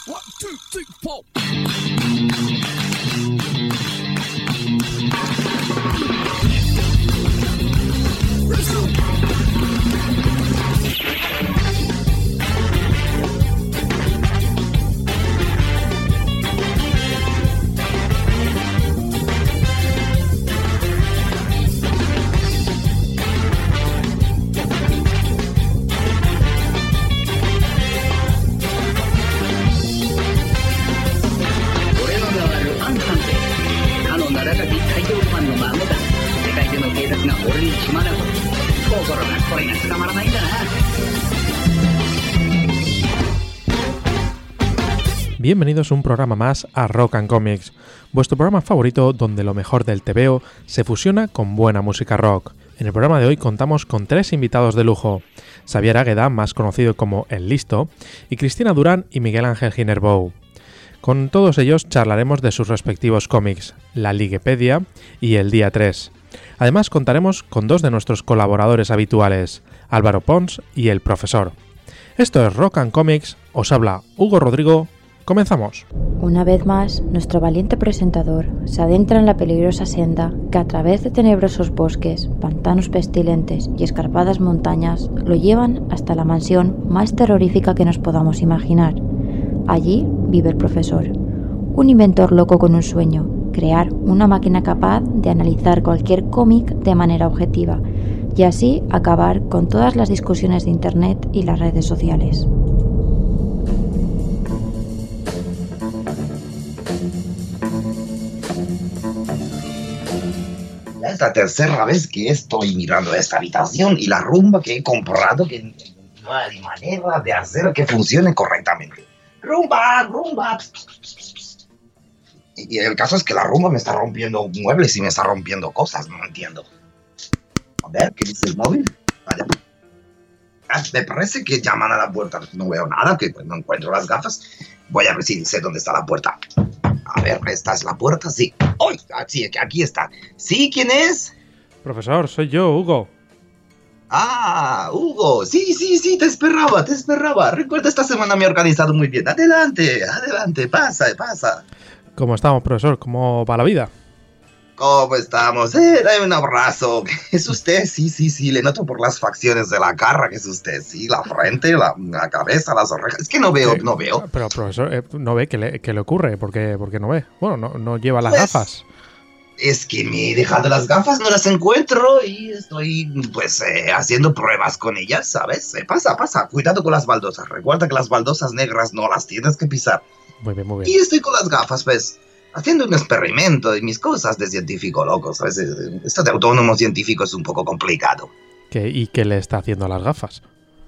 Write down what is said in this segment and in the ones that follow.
1, 2, 3, 4. Bienvenidos a un programa más a Rock and Comics, vuestro programa favorito donde lo mejor del TVO se fusiona con buena música rock. En el programa de hoy contamos con 3 invitados de lujo: Xavier Águeda, más conocido como El Listo, y Cristina Durán y Miguel Ángel Ginerbou. Con todos ellos charlaremos de sus respectivos cómics, la Liguepedia y el Día 3. Además contaremos con 2 de nuestros colaboradores habituales, Álvaro Pons y el Profesor. Esto es Rock and Comics, os habla Hugo Rodrigo. ¡Comenzamos! Una vez más, nuestro valiente presentador se adentra en la peligrosa senda que a través de tenebrosos bosques, pantanos pestilentes y escarpadas montañas lo llevan hasta la mansión más terrorífica que nos podamos imaginar. Allí vive el Profesor, un inventor loco con un sueño: crear una máquina capaz de analizar cualquier cómic de manera objetiva y así acabar con todas las discusiones de internet y las redes sociales. Es la tercera vez que estoy mirando esta habitación y la rumba que he comprado, que no hay manera de hacer que funcione correctamente. ¡Rumba! ¡Rumba! Y el caso es que la rumba me está rompiendo muebles y me está rompiendo cosas, no entiendo. A ver, ¿qué dice el móvil? Vaya. Me parece que llaman a la puerta. No veo nada, que no encuentro las gafas. Voy a ver si sé dónde está la puerta. A ver, ¿esta es la puerta? Sí. ¡Ay! Sí, aquí está. ¿Sí? ¿Quién es? Profesor, soy yo, Hugo. Ah, Hugo. Sí, te esperaba. Recuerda, esta semana me he organizado muy bien. Adelante, pasa. ¿Cómo estamos, profesor? ¿Cómo va la vida? ¿Cómo estamos? Dame un abrazo. ¿Es usted? Sí, le noto por las facciones de la cara que es usted. Sí, la frente, la cabeza, las orejas. Es que no veo. Pero, profesor, ¿no ve qué le ocurre? ¿Por qué no ve? Bueno, no lleva las gafas. Es que me he dejado las gafas, no las encuentro y estoy, haciendo pruebas con ellas, ¿sabes? Pasa. Cuidado con las baldosas. Recuerda que las baldosas negras no las tienes que pisar. Muy bien. Y estoy con las gafas, pues, haciendo un experimento y mis cosas de científico loco, ¿sabes? Esto de autónomo científico es un poco complicado. ¿Y qué le está haciendo a las gafas?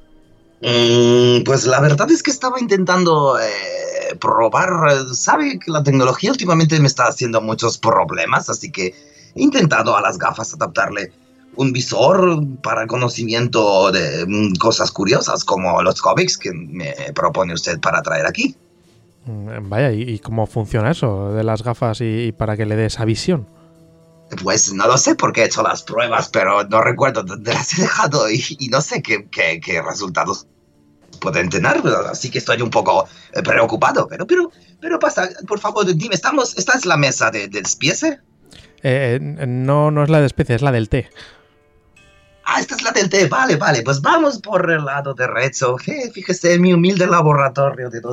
Pues la verdad es que estaba intentando probar. Sabe que la tecnología últimamente me está haciendo muchos problemas, así que he intentado a las gafas adaptarle un visor para conocimiento de cosas curiosas como los cómics que me propone usted para traer aquí. Vaya, ¿y cómo funciona eso de las gafas y para que le dé esa visión? Pues no lo sé porque he hecho las pruebas, pero no recuerdo dónde las he dejado y no sé qué resultados pueden tener, así que estoy un poco preocupado. Pero pasa, por favor, dime, ¿esta es la mesa de despiece? No es la de despiece, es la del té. Ah, esta es la del té, vale, pues vamos por el lado derecho. Fíjese, mi humilde laboratorio de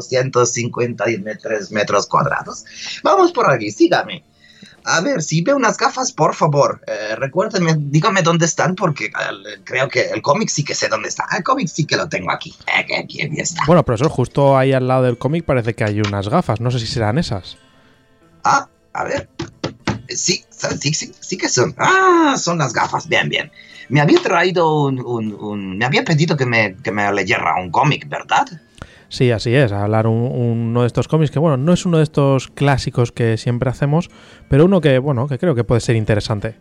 253 metros cuadrados. Vamos por aquí, sígame. A ver, si ve unas gafas, por favor, recuérdeme, dígame dónde están, porque creo que el cómic sí que sé dónde está. El cómic sí que lo tengo aquí. Aquí está. Bueno, profesor, justo ahí al lado del cómic parece que hay unas gafas, no sé si serán esas. Ah, a ver. Sí que son. Ah, son las gafas, bien. Me había traído me había pedido que me leyera un cómic, ¿verdad? Sí, así es, hablar uno de estos cómics que, bueno, no es uno de estos clásicos que siempre hacemos, pero uno que creo que puede ser interesante.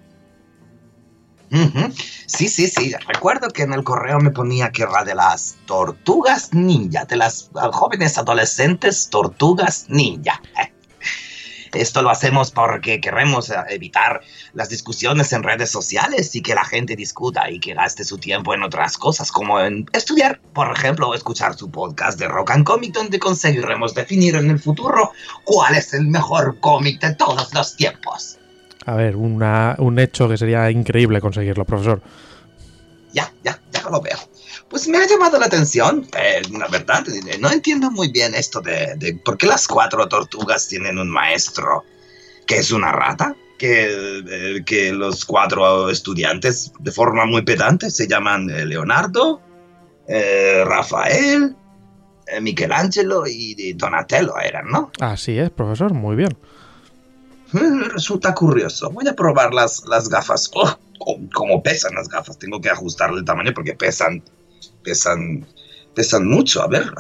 Uh-huh. Sí. Recuerdo que en el correo me ponía que era de las tortugas ninja, de las jóvenes adolescentes tortugas ninja. Esto lo hacemos porque queremos evitar las discusiones en redes sociales y que la gente discuta y que gaste su tiempo en otras cosas, como en estudiar, por ejemplo, o escuchar su podcast de Rock and Comic, donde conseguiremos definir en el futuro cuál es el mejor cómic de todos los tiempos. A ver, un hecho que sería increíble conseguirlo, profesor. Ya lo veo. Pues me ha llamado la atención, la verdad, no entiendo muy bien esto de por qué las 4 tortugas tienen un maestro que es una rata, que los 4 estudiantes de forma muy pedante se llaman Leonardo, Rafael, Michelangelo y Donatello eran, ¿no? Así es, profesor, muy bien. Resulta curioso. Voy a probar las gafas. Oh, cómo pesan las gafas. Tengo que ajustarle el tamaño porque pesan mucho. A ver.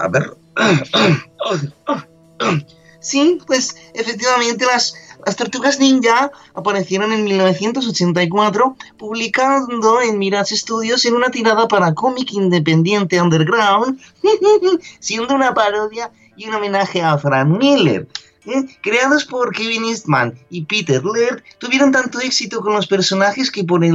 Sí, pues efectivamente las Tortugas Ninja aparecieron en 1984, publicando en Mirage Studios en una tirada para cómic independiente underground, siendo una parodia y un homenaje a Frank Miller. Creados por Kevin Eastman y Peter Laird, tuvieron tanto éxito con los personajes que por el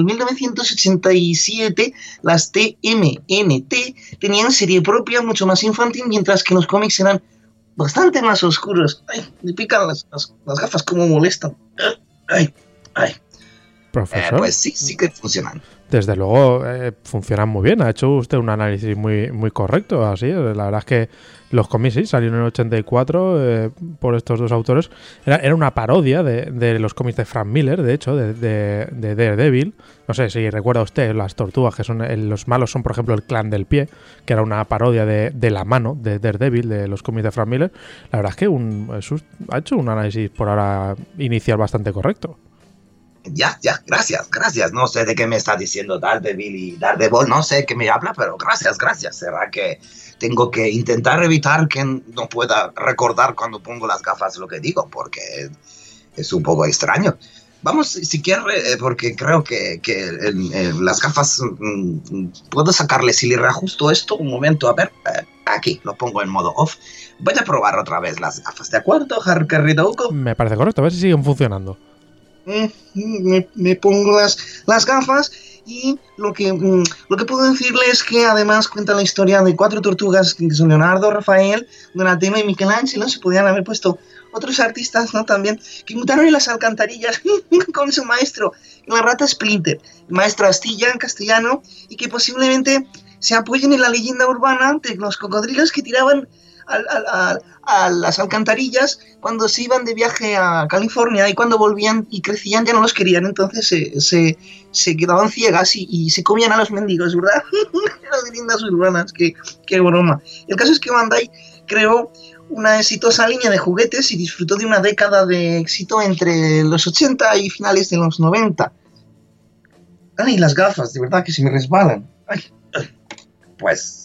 1987 las TMNT tenían serie propia mucho más infantil, mientras que los cómics eran bastante más oscuros. Ay, me pican las gafas, como molestan. Ay. Profesor. Pues sí que funcionan. Desde luego funcionan muy bien. Ha hecho usted un análisis muy correcto. Así, la verdad es que los cómics sí salieron en el 84 por estos dos autores. Era una parodia de los cómics de Frank Miller, de hecho, de Daredevil. No sé si recuerda usted las tortugas, que son los malos son, por ejemplo, el Clan del Pie, que era una parodia de La Mano, de Daredevil, de los cómics de Frank Miller. La verdad es que ha hecho un análisis por ahora inicial bastante correcto. Ya, gracias. No sé de qué me está diciendo Daredevil y Daredevil, no sé qué me habla, pero gracias. ¿Será que tengo que intentar evitar que no pueda recordar cuando pongo las gafas lo que digo? Porque es un poco extraño. Vamos, si quiere, porque creo que las gafas puedo sacarle, si le reajusto esto, un momento, a ver, aquí, lo pongo en modo off. Voy a probar otra vez las gafas, ¿de acuerdo, Harker-Ridouko? Me parece correcto, a ver si siguen funcionando. Me pongo las gafas y lo que puedo decirle es que además cuenta la historia de 4 tortugas que son Leonardo, Rafael, Donatello y Michelangelo. Se podían haber puesto otros artistas, ¿no? También, que mutaron en las alcantarillas con su maestro, la rata Splinter, el maestro Astilla en castellano, y que posiblemente se apoyen en la leyenda urbana de los cocodrilos que tiraban a las alcantarillas cuando se iban de viaje a California, y cuando volvían y crecían ya no los querían, entonces se quedaban ciegas y se comían a los mendigos, ¿verdad? Las leyendas urbanas, qué broma. El caso es que Bandai creó una exitosa línea de juguetes y disfrutó de una década de éxito entre los 80 y finales de los 90. Ay, las gafas, de verdad que se me resbalan. Ay. Pues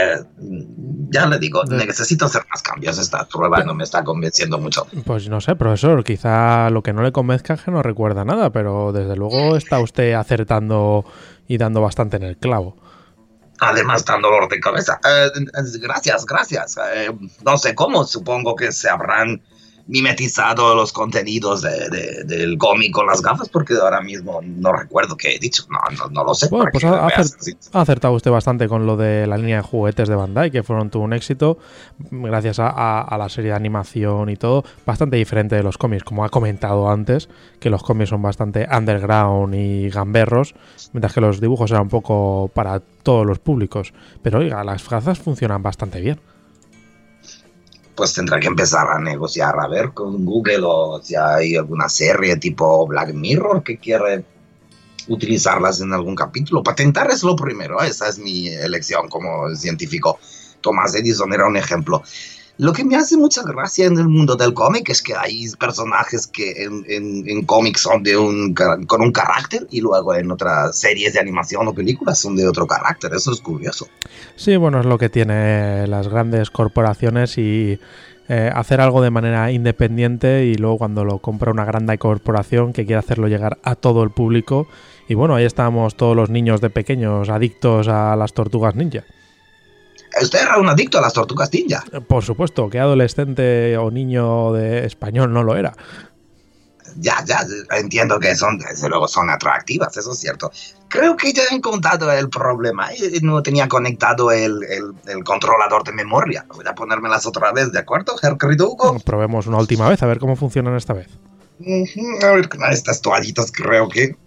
ya le digo, necesito hacer más cambios. Esta prueba no me está convenciendo mucho. Pues no sé, profesor, quizá lo que no le convenzca es que no recuerda nada, pero desde luego está usted acertando y dando bastante en el clavo. Además, da dolor de cabeza. Gracias. No sé cómo, supongo que se habrán mimetizado los contenidos del cómic con las gafas, porque ahora mismo no recuerdo qué he dicho. No lo sé. Bueno, pues ha acertado usted bastante con lo de la línea de juguetes de Bandai, que fueron todo un éxito gracias a la serie de animación y todo, bastante diferente de los cómics, como ha comentado antes, que los cómics son bastante underground y gamberros, mientras que los dibujos eran un poco para todos los públicos. Pero oiga, las gafas funcionan bastante bien. Pues tendrá que empezar a negociar, a ver con Google, o si hay alguna serie tipo Black Mirror que quiere utilizarlas en algún capítulo. Patentar es lo primero, esa es mi elección como científico. Thomas Edison era un ejemplo. Lo que me hace mucha gracia en el mundo del cómic es que hay personajes que en cómics son con un carácter, y luego en otras series de animación o películas son de otro carácter. Eso es curioso. Sí, bueno, es lo que tiene las grandes corporaciones, y hacer algo de manera independiente, y luego cuando lo compra una gran corporación que quiere hacerlo llegar a todo el público. Y bueno, ahí estamos todos los niños de pequeños adictos a las tortugas ninja. ¿Usted era un adicto a las tortugas ninja? Por supuesto, ¿qué adolescente o niño de español no lo era? Ya, entiendo que desde luego son atractivas, eso es cierto. Creo que ya he encontrado el problema. No tenía conectado el controlador de memoria. Voy a ponérmelas otra vez, ¿de acuerdo, querido Hugo? Probemos una última vez, a ver cómo funcionan esta vez. A ver, con estas toallitas creo que...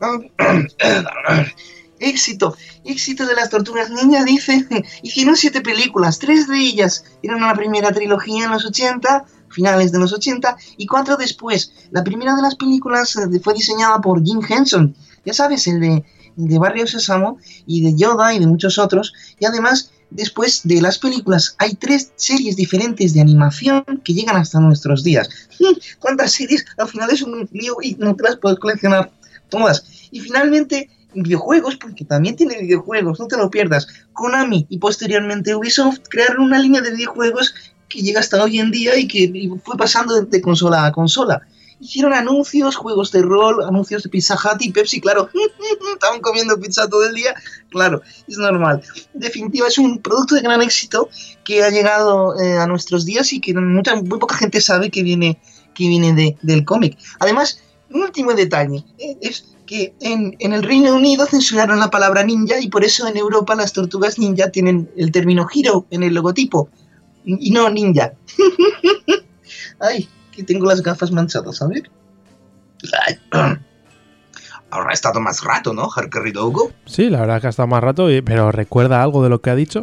Éxito de las Tortugas Ninja, dice. Hicieron 7 películas, 3 de ellas eran una primera trilogía en los 80, finales de los 80, y 4 después. La primera de las películas fue diseñada por Jim Henson, ya sabes, el de Barrio Sésamo, y de Yoda, y de muchos otros, y además, después de las películas, hay 3 series diferentes de animación que llegan hasta nuestros días. ¿Cuántas series? Al final es un lío y no te las puedes coleccionar todas. Y finalmente... videojuegos, porque también tiene videojuegos, no te lo pierdas. Konami y posteriormente Ubisoft crearon una línea de videojuegos que llega hasta hoy en día y que fue pasando de consola a consola. Hicieron anuncios, juegos de rol, anuncios de Pizza Hut y Pepsi, claro. Estaban comiendo pizza todo el día, claro, es normal. En definitiva, es un producto de gran éxito que ha llegado a nuestros días y que muy poca gente sabe que viene del cómic. Además, un último detalle, es que en el Reino Unido censuraron la palabra ninja y por eso en Europa las tortugas ninja tienen el término hero en el logotipo y no ninja. Ay, que tengo las gafas manchadas, a ver. Ay. Ahora ha estado más rato, ¿no, querido Hugo? Sí, la verdad que ha estado más rato, pero ¿recuerda algo de lo que ha dicho?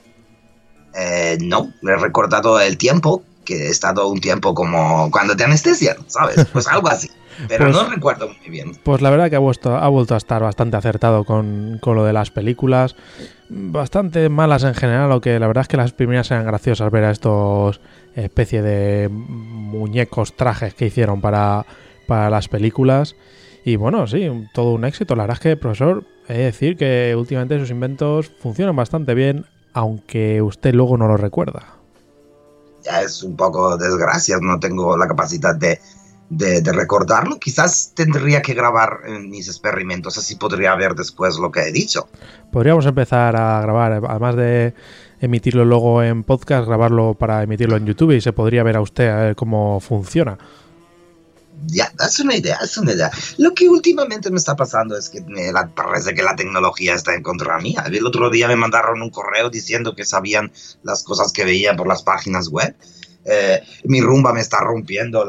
No, le he recordado el tiempo, que he estado un tiempo como cuando te anestesian, ¿sabes? Pues algo así. Pero pues, no recuerdo muy bien. Pues la verdad que ha vuelto a estar bastante acertado con lo de las películas. Bastante malas en general, aunque la verdad es que las primeras eran graciosas ver a estos especie de muñecos, trajes que hicieron para las películas. Y bueno, sí, todo un éxito. La verdad es que, profesor, he de decir que últimamente sus inventos funcionan bastante bien, aunque usted luego no lo recuerda. Ya es un poco desgracia, no tengo la capacidad de recordarlo. Quizás tendría que grabar mis experimentos, así podría ver después lo que he dicho. Podríamos empezar a grabar, además de emitirlo luego en podcast, grabarlo para emitirlo en YouTube y se podría ver a usted a ver cómo funciona. Ya, es una idea. Lo que últimamente me está pasando es que parece que la tecnología está en contra mía. El otro día me mandaron un correo diciendo que sabían las cosas que veía por las páginas web. Mi rumba me está rompiendo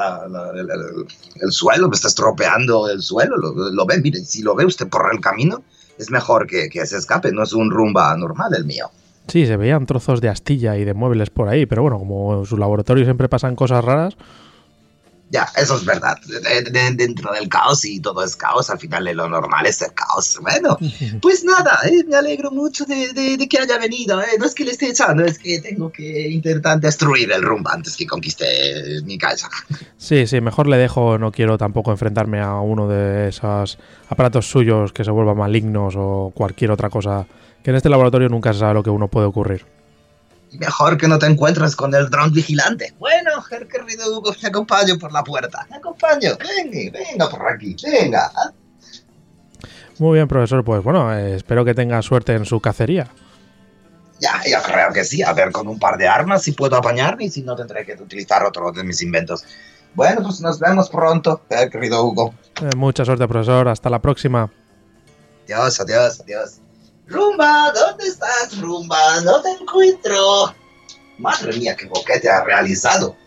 el suelo, me está estropeando el suelo. Lo ve, mire, si lo ve usted por el camino, es mejor que se escape. No es un rumba normal el mío. Sí, se veían trozos de astilla y de muebles por ahí, pero bueno, como en su laboratorio siempre pasan cosas raras. Ya, eso es verdad. Dentro del caos, y todo es caos, al final lo normal es el caos. Bueno, pues nada, me alegro mucho de que haya venido. No es que le esté echando, es que tengo que intentar destruir el rumba antes que conquiste mi casa. Sí, mejor le dejo. No quiero tampoco enfrentarme a uno de esos aparatos suyos que se vuelvan malignos o cualquier otra cosa, que en este laboratorio nunca se sabe lo que uno puede ocurrir. Mejor que no te encuentres con el dron vigilante. Bueno, querido Hugo, te acompaño por la puerta. Te acompaño. Venga por aquí. Venga. Muy bien, profesor. Pues bueno, espero que tenga suerte en su cacería. Ya, yo creo que sí. A ver, con un par de armas si puedo apañarme y si no tendré que utilizar otro de mis inventos. Bueno, pues nos vemos pronto, querido Hugo. Mucha suerte, profesor. Hasta la próxima. Adiós. Rumba, ¿dónde estás, Rumba? No te encuentro. Madre mía, qué boquete ha realizado.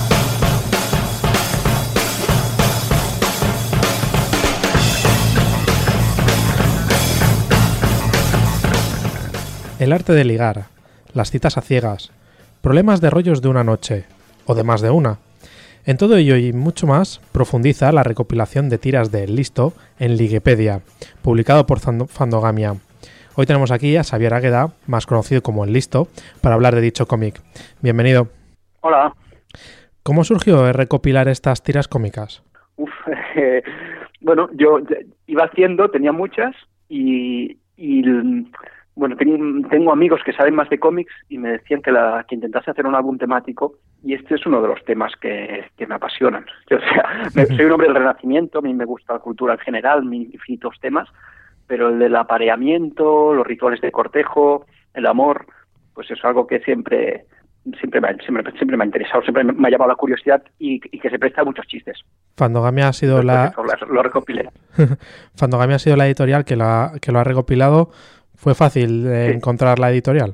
El arte de ligar, las citas a ciegas, problemas de rollos de una noche, o de más de una. En todo ello y mucho más profundiza la recopilación de tiras de El Listo en Liguepedia, publicado por Fandogamia. Hoy tenemos aquí a Xavier Águeda, más conocido como El Listo, para hablar de dicho cómic. Bienvenido. Hola. ¿Cómo surgió recopilar estas tiras cómicas? Bueno, yo iba haciendo, tenía muchas y bueno, tengo amigos que saben más de cómics y me decían que intentase hacer un álbum temático y este es uno de los temas que me apasionan. O sea, soy un hombre del Renacimiento, a mí me gusta la cultura en general, infinitos temas, pero el del apareamiento, los rituales de cortejo, el amor, pues es algo que siempre siempre me ha interesado, siempre me ha llamado la curiosidad y que se presta a muchos chistes. Fandogamia ha sido lo recopilé. Fandogamia ha sido la editorial que lo ha recopilado. ¿Fue fácil encontrar la editorial?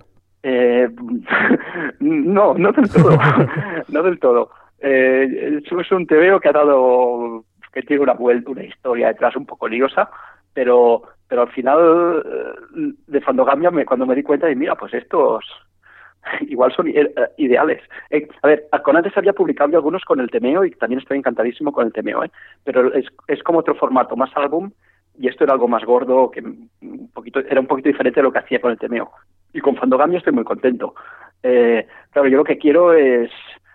No del todo. No del todo. Es un TVO que tiene una historia detrás un poco liosa, pero al final de Fandogamia, cuando me di cuenta, mira, pues estos igual son ideales. A ver, con antes había publicado algunos con el Temeo y también estoy encantadísimo con el Temeo, pero es como otro formato, más álbum, y esto era algo más gordo, que era un poquito diferente de lo que hacía con el Temeo. Y con Fandogamia estoy muy contento. Claro, yo lo que quiero es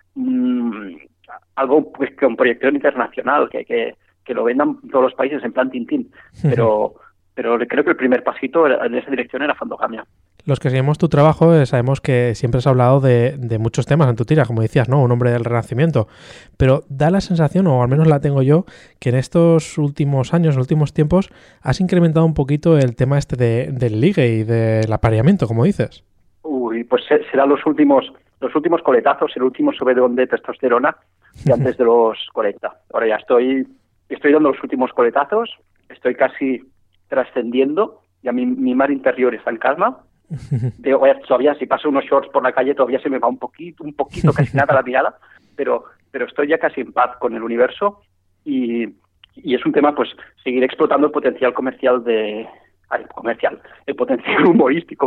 algo pues, con proyección internacional, que lo vendan todos los países en plan Tintín, pero creo que el primer pasito en esa dirección era Fandogamia. Los que seguimos tu trabajo sabemos que siempre has hablado de muchos temas en tu tira, como decías, ¿no? Un hombre del Renacimiento. Pero da la sensación, o al menos la tengo yo, que en estos últimos años, en los últimos tiempos, has incrementado un poquito el tema del ligue y del apareamiento, como dices. Uy, pues serán los últimos coletazos, el último subidón de testosterona de antes de los 40. Ahora ya estoy dando los últimos coletazos, estoy casi trascendiendo, ya mi mar interior está en calma. Todavía si paso unos shorts por la calle todavía se me va un poquito, casi nada la mirada, pero estoy ya casi en paz con el universo y es un tema, pues, seguir explotando el potencial comercial el potencial humorístico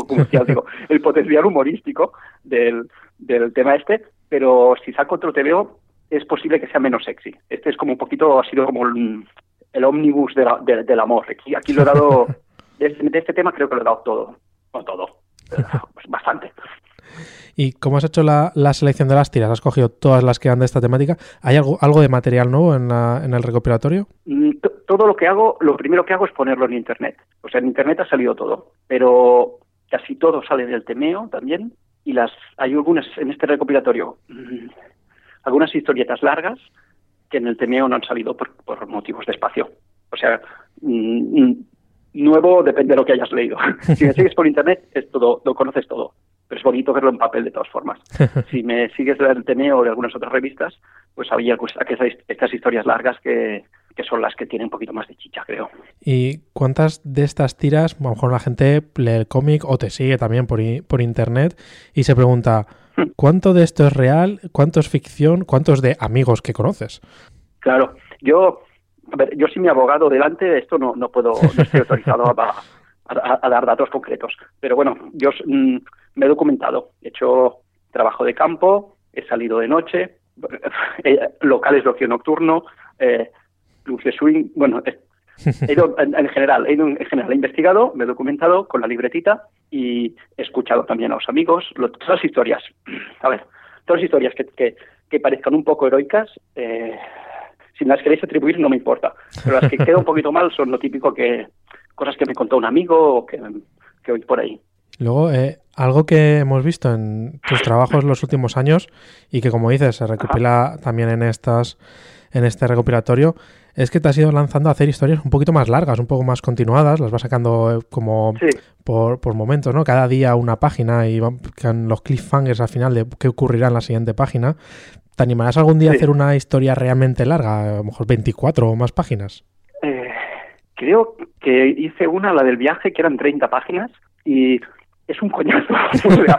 del tema pero si saco otro TVO es posible que sea menos sexy. Este es como un poquito, ha sido como el ómnibus del amor. Aquí lo he dado, de este tema creo que lo he dado todo. No todo, pues bastante. ¿Y cómo has hecho la selección de las tiras? ¿Has cogido todas las que eran de esta temática? ¿Hay algo de material nuevo en el recopilatorio? Todo lo primero que hago es ponerlo en Internet. O sea, en Internet ha salido todo, pero casi todo sale del Temeo también, y hay algunas en este recopilatorio, algunas historietas largas que en el Temeo no han salido por motivos de espacio. O sea, nuevo depende de lo que hayas leído. Si me sigues por Internet, es todo, lo conoces todo. Pero es bonito verlo en papel de todas formas. Si me sigues del Temeo o de algunas otras revistas, pues había estas historias largas que son las que tienen un poquito más de chicha, creo. ¿Y cuántas de estas tiras, a lo mejor la gente lee el cómic o te sigue también por Internet y se pregunta, ¿cuánto de esto es real? ¿Cuánto es ficción? ¿Cuánto es de amigos que conoces? Claro, yo sin mi abogado delante de esto no estoy autorizado a dar datos concretos. Pero bueno, yo me he documentado, he hecho trabajo de campo, he salido de noche, locales de ocio nocturno, clubs de swing, bueno, he ido en general, he investigado, me he documentado con la libretita y he escuchado también a los amigos, todas las historias. A ver, todas las historias que parezcan un poco heroicas, si me las queréis atribuir no me importa, pero las que quedan un poquito mal son lo típico cosas que me contó un amigo o que oí por ahí. Luego, algo que hemos visto en tus trabajos los últimos años y que, como dices, se recopila también en este recopilatorio, es que te has ido lanzando a hacer historias un poquito más largas, un poco más continuadas, las vas sacando como por momentos, ¿no? Cada día una página y con los cliffhangers al final de qué ocurrirá en la siguiente página. ¿Te animarás algún día a hacer una historia realmente larga, a lo mejor 24 o más páginas? Creo que hice la del viaje, que eran 30 páginas, y es un coñazo. O sea,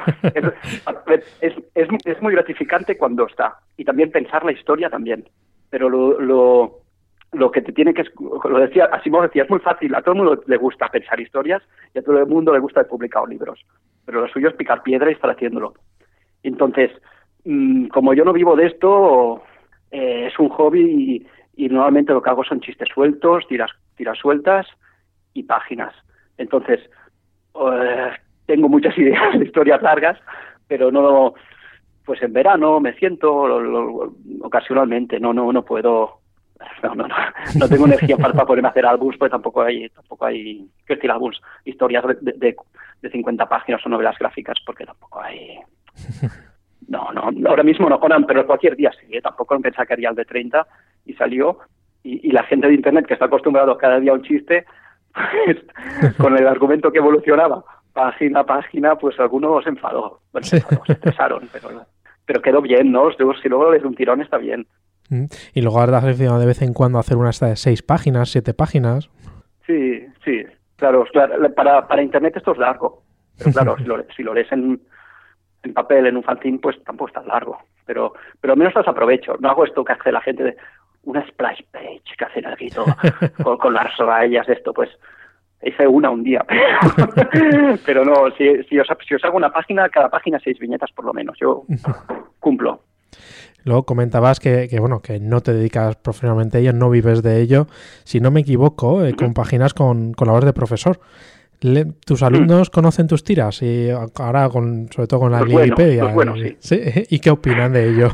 es muy gratificante cuando está. Y también pensar la historia también. Pero lo que te tiene que... Lo decía, Asimov decía, es muy fácil. A todo el mundo le gusta pensar historias y a todo el mundo le gusta publicar libros. Pero lo suyo es picar piedra y estar haciéndolo. Entonces, como yo no vivo de esto, es un hobby y normalmente lo que hago son chistes sueltos, tiras sueltas y páginas. Entonces, tengo muchas ideas de historias largas, pero no, pues en verano me siento ocasionalmente, no puedo, no tengo energía para poderme hacer álbums, pues tampoco hay que decir álbums, historias de 50 páginas o novelas gráficas, porque tampoco hay. No, ahora mismo no, pero cualquier día sí, tampoco pensaba que haría el de 30 y salió, y la gente de Internet que está acostumbrado cada día a un chiste, pues, con el argumento que evolucionaba página a página, pues algunos se enfadó, se estresaron, pero pero quedó bien, ¿no? Si luego lees un tirón está bien. Y luego has de vez en cuando hacer una esta de 6 páginas, 7 páginas. Sí, claro, para internet esto es largo, pero claro, si lo lees en papel, en un fanzine, pues tampoco es tan largo, pero al menos las aprovecho. No hago esto que hace la gente de una splash page, que hacen aquí todo con las rayas de esto, pues hice un día, pero no, si os hago una página, cada página 6 viñetas por lo menos, yo cumplo. Luego comentabas que no te dedicas profesionalmente a ello, no vives de ello. Si no me equivoco, compaginas con labores de profesor. ¿Tus alumnos conocen tus tiras? Y ahora, sobre todo con la Wikipedia. Los buenos, sí. ¿Y qué opinan de ello?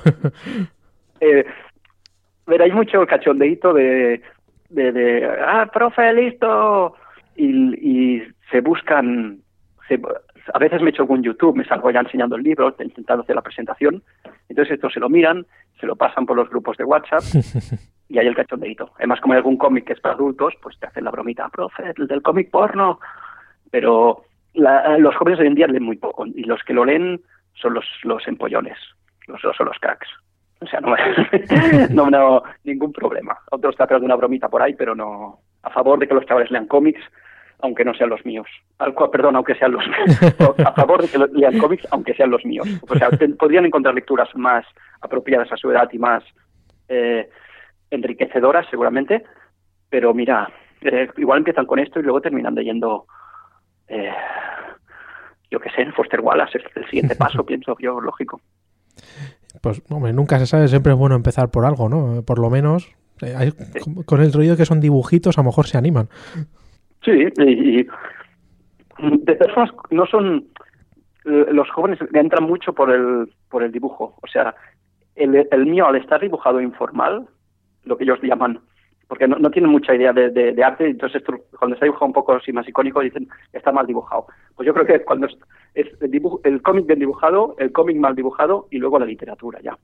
Hay mucho cachondeíto de profe, listo. Y se buscan... a veces me echo con YouTube, me salgo ya enseñando el libro, intentando hacer la presentación. Entonces esto se lo miran, se lo pasan por los grupos de WhatsApp y hay el cachondeíto. Además, como hay algún cómic que es para adultos, pues te hacen la bromita, profe, el del cómic porno. Pero los jóvenes hoy en día leen muy poco y los que lo leen son los empollones, son los cracks. O sea, no ningún problema. Otros te hacen alguna bromita por ahí, pero no a favor de que los chavales lean cómics, aunque no sean los míos. Aunque sean los míos. A favor de que lean cómics, aunque sean los míos. O sea, podrían encontrar lecturas más apropiadas a su edad y más enriquecedoras, seguramente. Pero mira, igual empiezan con esto y luego terminan leyendo, yo qué sé, Foster Wallace, es el siguiente paso, pienso yo, lógico. Pues, hombre, nunca se sabe, siempre es bueno empezar por algo, ¿no? Por lo menos, con el rollo que son dibujitos, a lo mejor se animan. Sí, y de personas no son... Los jóvenes entran mucho por el dibujo. O sea, el mío, al estar dibujado informal, lo que ellos llaman... Porque no tienen mucha idea de arte, entonces cuando está dibujado un poco así más icónico, dicen está mal dibujado. Pues yo creo que cuando es el cómic bien dibujado, el cómic mal dibujado y luego la literatura ya.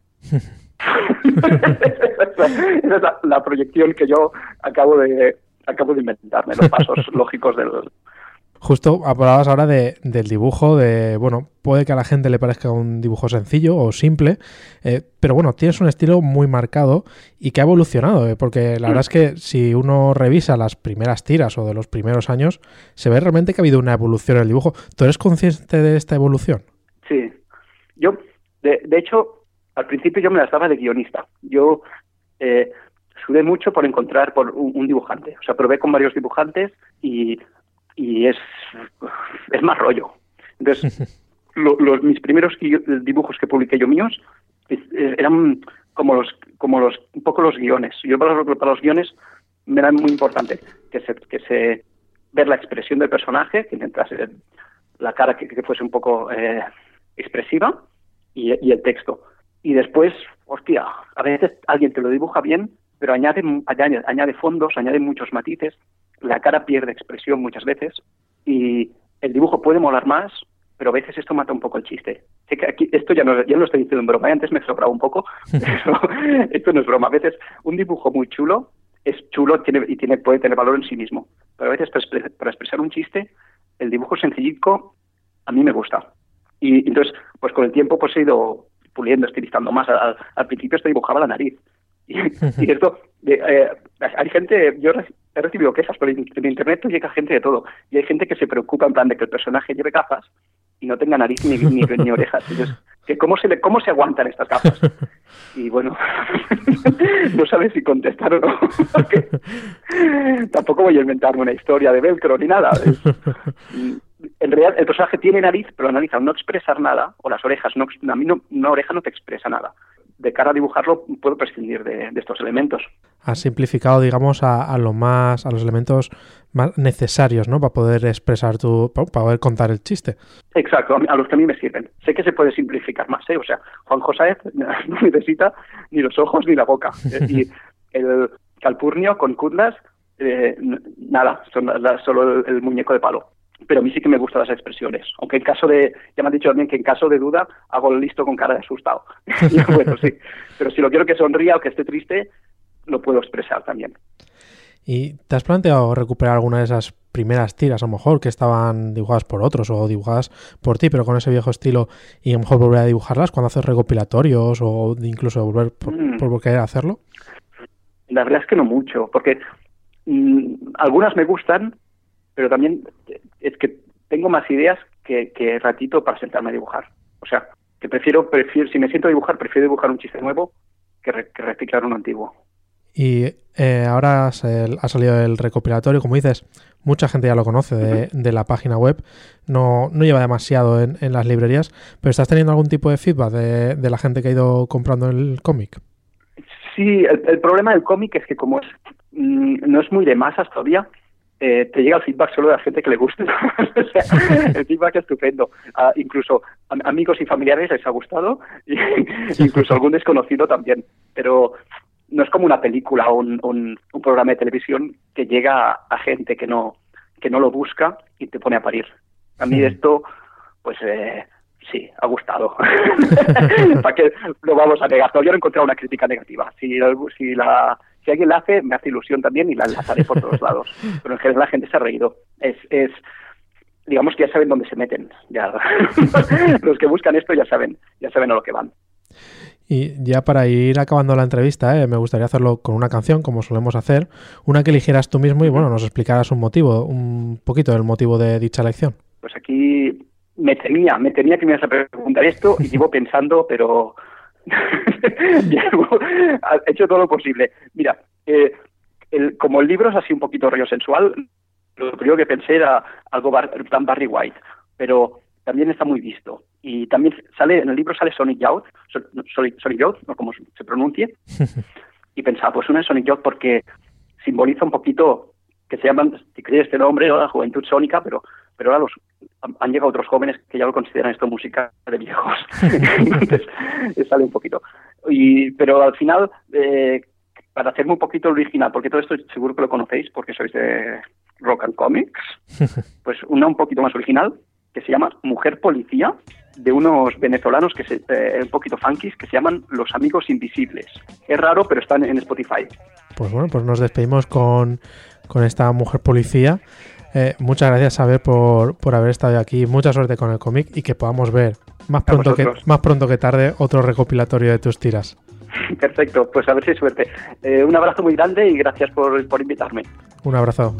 Esa es la proyección que yo acabo de inventarme, los pasos lógicos del... Justo hablabas ahora del dibujo, puede que a la gente le parezca un dibujo sencillo o simple, pero bueno, tienes un estilo muy marcado y que ha evolucionado, porque la verdad es que si uno revisa las primeras tiras o de los primeros años, se ve realmente que ha habido una evolución en el dibujo. ¿Tú eres consciente de esta evolución? Sí. Yo, de hecho, al principio yo me las daba de guionista. Yo sudé mucho por encontrar por un dibujante. O sea, probé con varios dibujantes y es más rollo. Entonces, mis primeros dibujos que publiqué yo míos eran como un poco los guiones. Yo para los guiones me era muy importante que ver la expresión del personaje, que intentase la cara que fuese un poco expresiva y el texto. Y después, hostia, a veces alguien te lo dibuja bien, pero añade fondos, añade muchos matices. La cara pierde expresión muchas veces y el dibujo puede molar más, pero a veces esto mata un poco el chiste. Sé que aquí, esto ya no lo estoy diciendo en broma, antes me sobraba un poco, pero esto no es broma. A veces un dibujo muy chulo es chulo puede tener valor en sí mismo, pero a veces para expresar un chiste, el dibujo sencillico a mí me gusta. Y entonces, pues con el tiempo pues he ido puliendo, estilizando más. Al principio esto dibujaba la nariz. Y esto, hay gente, yo he recibido quejas, pero en internet llega gente de todo. Y hay gente que se preocupa en plan de que el personaje lleve gafas y no tenga nariz ni orejas. Entonces, ¿cómo se aguantan estas gafas? Y bueno, no sabes si contestar o no. Tampoco voy a inventarme una historia de velcro ni nada. En realidad, el personaje tiene nariz, pero la nariz al no expresar nada, o las orejas, a mí una oreja no te expresa nada. De cara a dibujarlo puedo prescindir de estos elementos. Has simplificado, digamos, a los elementos más necesarios, ¿no? Para poder expresar para poder contar el chiste. Exacto, a los que a mí me sirven. Sé que se puede simplificar más, ¿eh? O sea, Juan José no necesita ni los ojos ni la boca. Y el Calpurnio con Kudlas, nada, solo el muñeco de palo. Pero a mí sí que me gustan las expresiones. Aunque en caso ya me han dicho también que en caso de duda hago el listo con cara de asustado. Bueno, sí. Pero si lo quiero que sonría o que esté triste, lo puedo expresar también. ¿Y te has planteado recuperar alguna de esas primeras tiras, a lo mejor, que estaban dibujadas por otros o dibujadas por ti, pero con ese viejo estilo, y a lo mejor volver a dibujarlas cuando haces recopilatorios o incluso volver por querer hacerlo? La verdad es que no mucho, porque algunas me gustan, pero también es que tengo más ideas que ratito para sentarme a dibujar. O sea, que prefiero si me siento a dibujar, prefiero dibujar un chiste nuevo que reciclar uno antiguo. Y ahora ha salido el recopilatorio, como dices, mucha gente ya lo conoce de la página web, no lleva demasiado en las librerías, pero ¿estás teniendo algún tipo de feedback de la gente que ha ido comprando el cómic? Sí, el problema del cómic es que como no es muy de masas todavía, te llega el feedback solo de la gente que le gusta. O sea, el feedback es estupendo. Incluso amigos y familiares les ha gustado, incluso algún desconocido también, pero no es como una película o un programa de televisión que llega a gente que no lo busca y te pone a parir. A mí esto, pues sí, ha gustado. ¿Para qué lo vamos a negar? Todavía no he encontrado una crítica negativa. Si alguien la hace, me hace ilusión también y la enlazaré por todos lados. Pero en general la gente se ha reído. Digamos que ya saben dónde se meten. Ya los que buscan esto ya saben a lo que van. Y ya para ir acabando la entrevista, me gustaría hacerlo con una canción, como solemos hacer, una que eligieras tú mismo y bueno, nos explicaras un poquito del motivo de dicha elección. Pues aquí me temía que me ibas a preguntar esto y llevo pensando, pero he hecho todo lo posible. Mira, como el libro es así un poquito rollo sensual, lo primero que pensé era algo tan Barry White, pero también está muy visto. Y también en el libro sale Sonic Youth, no como se pronuncie, y pensaba, pues una de Sonic Youth porque simboliza un poquito que se llaman, si crees este nombre, la juventud sónica, pero ahora han llegado otros jóvenes que ya lo consideran esto música de viejos. Entonces sale un poquito. Pero al final, para hacerme un poquito original, porque todo esto seguro que lo conocéis porque sois de Rock and Comics, pues una un poquito más original, que se llama Mujer Policía, de unos venezolanos un poquito funkis, que se llaman Los Amigos Invisibles. Es raro, pero están en Spotify. Pues bueno, pues nos despedimos con esta Mujer Policía. Muchas gracias, Xavier, por haber estado aquí. Mucha suerte con el cómic y que podamos ver más pronto que tarde otro recopilatorio de tus tiras. Perfecto, pues a ver si hay suerte. Un abrazo muy grande y gracias por invitarme. Un abrazo.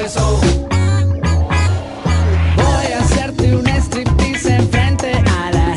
Voy a hacerte un striptease enfrente a la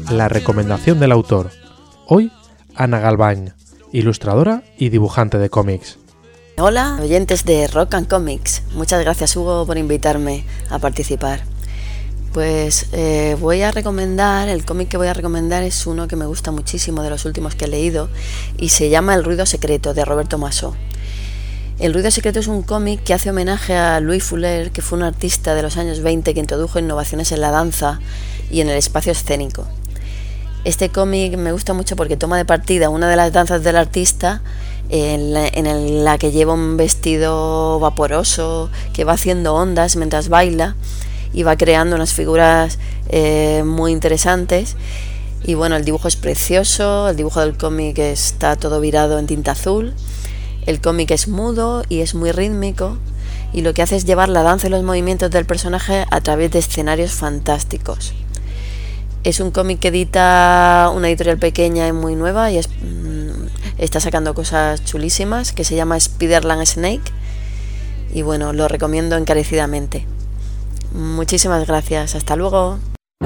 la recomendación del autor. Hoy, Ana Galván, ilustradora y dibujante de cómics. Hola, oyentes de Rock and Comics. Muchas gracias, Hugo, por invitarme a participar. Pues voy a recomendar, el cómic que voy a recomendar es uno que me gusta muchísimo, de los últimos que he leído, y se llama El ruido secreto, de Roberto Massó. El ruido secreto es un cómic que hace homenaje a Louis Fuller, que fue un artista de los años 20 que introdujo innovaciones en la danza y en el espacio escénico. Este cómic me gusta mucho porque toma de partida una de las danzas del artista, en la que lleva un vestido vaporoso que va haciendo ondas mientras baila y va creando unas figuras muy interesantes. Y bueno, el dibujo es precioso, el dibujo del cómic está todo virado en tinta azul, el cómic es mudo y es muy rítmico, y lo que hace es llevar la danza y los movimientos del personaje a través de escenarios fantásticos. Es un cómic que edita una editorial pequeña y muy nueva y está sacando cosas chulísimas, que se llama Spiderland Snake, y bueno, lo recomiendo encarecidamente. Muchísimas gracias, hasta luego.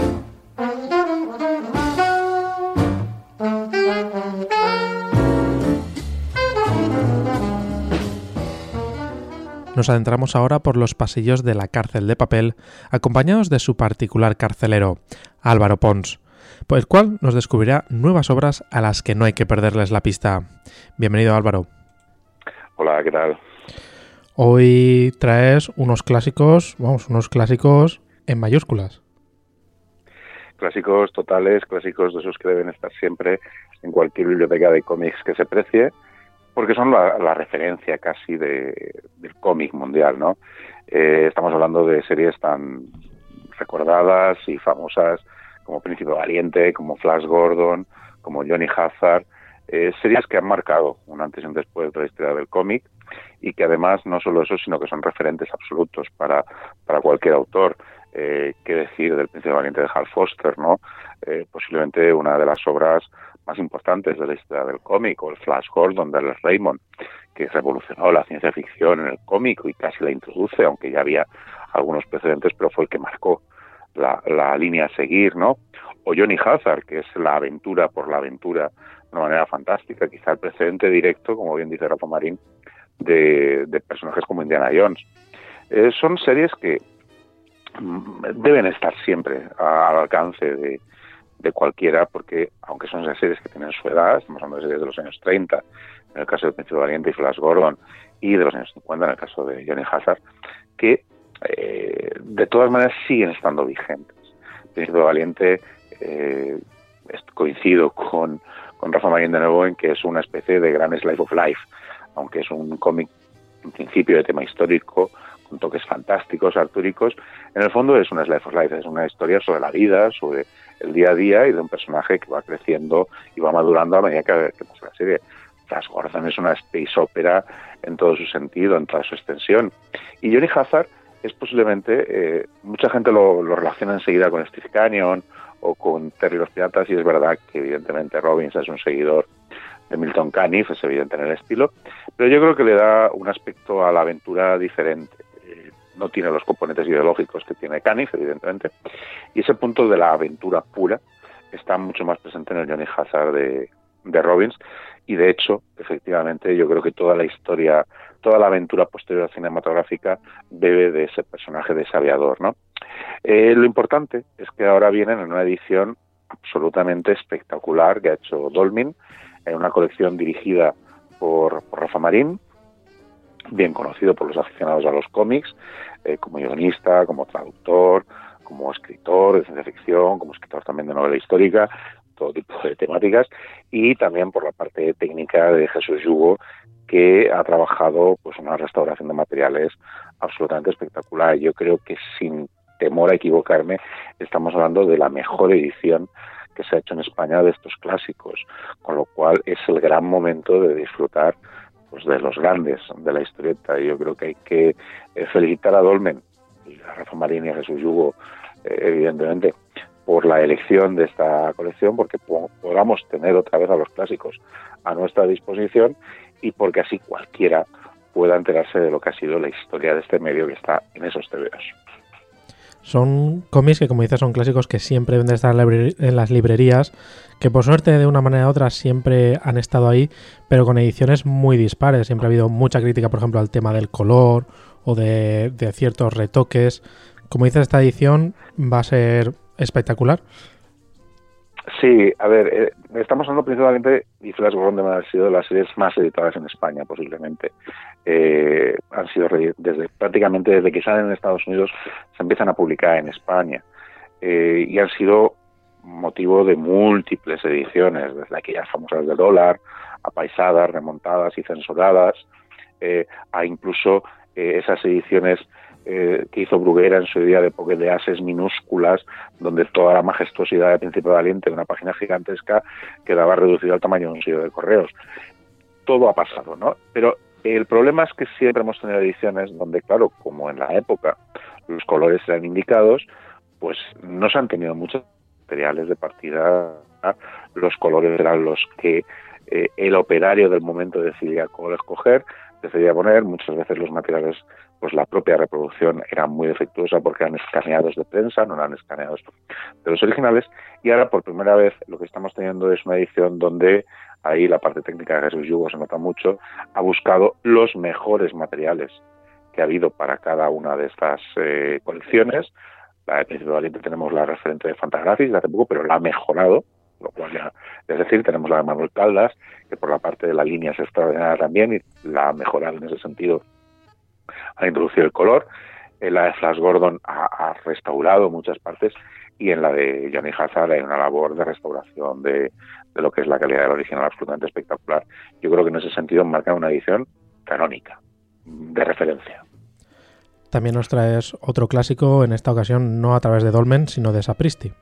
Nos adentramos ahora por los pasillos de la cárcel de papel, acompañados de su particular carcelero, Álvaro Pons, por el cual nos descubrirá nuevas obras a las que no hay que perderles la pista. Bienvenido, Álvaro. Hola, ¿qué tal? Hoy traes unos clásicos en mayúsculas. Clásicos totales, clásicos de esos que deben estar siempre en cualquier biblioteca de cómics que se precie, porque son la referencia casi del cómic mundial, ¿no? Estamos hablando de series tan recordadas y famosas como Príncipe Valiente, como Flash Gordon, como Johnny Hazard, series que han marcado un antes y un después de la historia del cómic, y que además no solo eso, sino que son referentes absolutos para cualquier autor. ¿Qué decir del Príncipe Valiente de Hal Foster, ¿no? Posiblemente una de las obras más importantes de la historia del cómic, o el Flash Gordon de Alex Raymond, que revolucionó la ciencia ficción en el cómic y casi la introduce, aunque ya había algunos precedentes, pero fue el que marcó la línea a seguir, ¿no? O Johnny Hazard, que es la aventura por la aventura de una manera fantástica, quizá el precedente directo, como bien dice Rafa Marín, de personajes como Indiana Jones. Son series que deben estar siempre al alcance de cualquiera, porque aunque son series que tienen su edad, estamos hablando de series de los años 30, en el caso de Príncipe Valiente y Flash Gordon, y de los años 50 en el caso de Johnny Hazard, que de todas maneras siguen estando vigentes. Príncipe Valiente, coincido con Rafa Marín de nuevo en que es una especie de gran slice of life, aunque es un cómic en principio de tema histórico, con toques fantásticos, artúricos. En el fondo es una slice of life, es una historia sobre la vida, sobre el día a día, y de un personaje que va creciendo y va madurando a medida que pasa la serie. Flash Gordon es una space opera en todo su sentido, en toda su extensión. Y Johnny Hazard es posiblemente, mucha gente lo relaciona enseguida con Steve Canyon o con Terry los Piratas, y es verdad que evidentemente Robbins es un seguidor de Milton Caniff, es evidente en el estilo, pero yo creo que le da un aspecto a la aventura diferente. No tiene los componentes ideológicos que tiene Caniff, evidentemente, y ese punto de la aventura pura está mucho más presente en el Johnny Hazard de Robbins, y de hecho, efectivamente, yo creo que toda la historia, toda la aventura posterior cinematográfica bebe de ese personaje, de ese aviador, ¿no? Lo importante es que ahora vienen en una edición absolutamente espectacular que ha hecho Dolmen, en una colección dirigida por Rafa Marín, bien conocido por los aficionados a los cómics, como guionista, como traductor, como escritor de ciencia ficción, como escritor también de novela histórica, todo tipo de temáticas, y también por la parte técnica de Jesús Yugo, que ha trabajado pues una restauración de materiales absolutamente espectacular. Yo creo que, sin temor a equivocarme, estamos hablando de la mejor edición que se ha hecho en España de estos clásicos, con lo cual es el gran momento de disfrutar pues de los grandes de la historieta. Y yo creo que hay que felicitar a Dolmen y a Rafa Marín y a Jesús Yugo, evidentemente, por la elección de esta colección, porque podamos tener otra vez a los clásicos a nuestra disposición, y porque así cualquiera pueda enterarse de lo que ha sido la historia de este medio que está en esos tebeos. Son cómics que, como dices, son clásicos que siempre deben de estar en las librerías, que por suerte de una manera u otra siempre han estado ahí, pero con ediciones muy dispares. Siempre ha habido mucha crítica, por ejemplo, al tema del color o de ciertos retoques. Como dices, esta edición va a ser espectacular. Sí, a ver, estamos hablando principalmente, y Flash Gordon ha sido de las series más editadas en España, posiblemente. Han sido prácticamente desde que salen en Estados Unidos se empiezan a publicar en España, y han sido motivo de múltiples ediciones, desde aquellas famosas del dólar, apaisadas, remontadas y censuradas, a incluso esas ediciones que hizo Bruguera en su día de Pocket de Ases minúsculas, donde toda la majestuosidad de Príncipe Valiente de una página gigantesca quedaba reducida al tamaño de un sello de correos. Todo ha pasado, ¿no? Pero el problema es que siempre hemos tenido ediciones donde, claro, como en la época los colores eran indicados, pues no se han tenido muchos materiales de partida. Los colores eran los que el operario del momento decidía cuál escoger, decidía poner. Muchas veces los materiales, pues la propia reproducción era muy defectuosa porque eran escaneados de prensa, no eran escaneados de los originales. Y ahora, por primera vez, lo que estamos teniendo es una edición donde ahí la parte técnica de Jesús Yugo se nota mucho, ha buscado los mejores materiales que ha habido para cada una de estas colecciones. La de Príncipe Valiente tenemos la referente de Fantagraphics de hace poco, pero la ha mejorado, lo cual ya, es decir, tenemos la de Manuel Caldas, que por la parte de la línea es extraordinaria también y la ha mejorado en ese sentido, ha introducido el color. En la de Flash Gordon ha restaurado muchas partes, y en la de Johnny Hazard hay una labor de restauración de lo que es la calidad del original absolutamente espectacular. Yo creo que en ese sentido marca una edición canónica, de referencia. También nos traes otro clásico, en esta ocasión no a través de Dolmen, sino de Sapristi.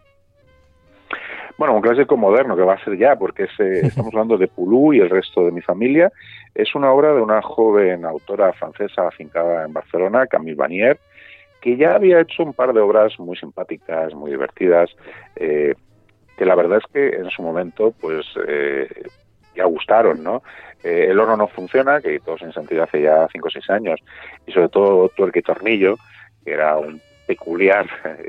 Bueno, un clásico moderno que va a ser ya, porque estamos hablando de Pulú y el resto de mi familia. Es una obra de una joven autora francesa afincada en Barcelona, Camille Vanier, que ya había hecho un par de obras muy simpáticas, muy divertidas, que la verdad es que en su momento pues ya gustaron, ¿no? El oro no funciona, que todos en sentido hace ya 5 o 6 años, y sobre todo Tuerca y Tornillo, que era un peculiar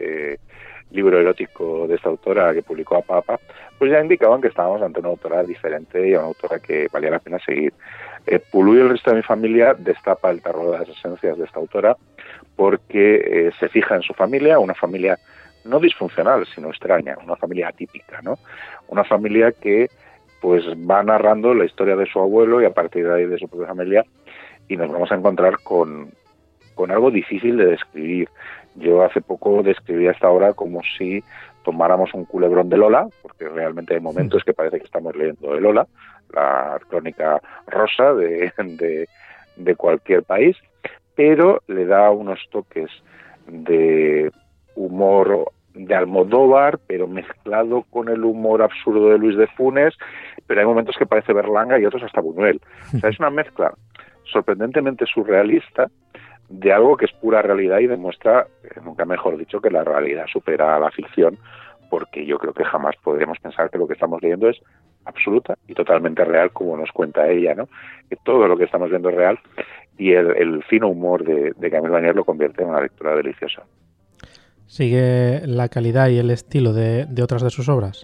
libro erótico de esta autora que publicó a Papa, pues ya indicaban que estábamos ante una autora diferente y una autora que valía la pena seguir. Pulú y el resto de mi familia destapa el tarro de las esencias de esta autora porque se fija en su familia, una familia no disfuncional, sino extraña, una familia atípica, ¿no? Una familia que pues va narrando la historia de su abuelo y a partir de ahí de su propia familia, y nos vamos a encontrar con algo difícil de describir. Yo hace poco describía esta obra como si tomáramos un culebrón de Lola, porque realmente hay momentos que parece que estamos leyendo de Lola, la crónica rosa de cualquier país, pero le da unos toques de humor de Almodóvar, pero mezclado con el humor absurdo de Luis de Funes, pero hay momentos que parece Berlanga y otros hasta Buñuel. O sea, es una mezcla sorprendentemente surrealista de algo que es pura realidad y demuestra, nunca mejor dicho, que la realidad supera a la ficción, porque yo creo que jamás podríamos pensar que lo que estamos leyendo es absoluta y totalmente real, como nos cuenta ella, ¿no? Que todo lo que estamos viendo es real, y el fino humor de Camille Vanier lo convierte en una lectura deliciosa. ¿Sigue la calidad y el estilo de otras de sus obras?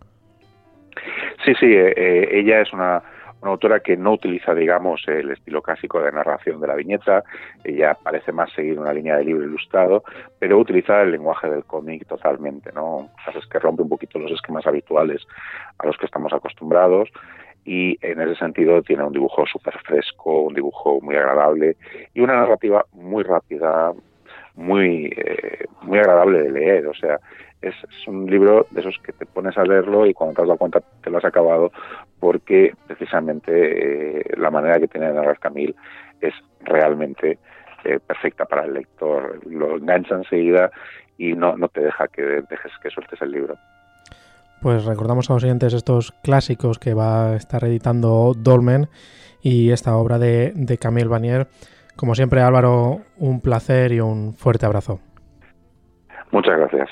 Sí, ella es una autora que no utiliza, digamos, el estilo clásico de narración de la viñeta. Ella parece más seguir una línea de libro ilustrado, pero utiliza el lenguaje del cómic totalmente, ¿no? Sabes, que rompe un poquito los esquemas habituales a los que estamos acostumbrados, y en ese sentido tiene un dibujo súper fresco, un dibujo muy agradable y una narrativa muy rápida, muy agradable de leer. O sea, es un libro de esos que te pones a leerlo y cuando te has dado cuenta te lo has acabado, porque precisamente la manera que tiene de narrar Camille es realmente perfecta para el lector. Lo engancha enseguida y no te deja que dejes que sueltes el libro. Pues recordamos a los siguientes estos clásicos que va a estar editando Dolmen y esta obra de Camille Vanier. Como siempre, Álvaro, un placer y un fuerte abrazo. Muchas gracias.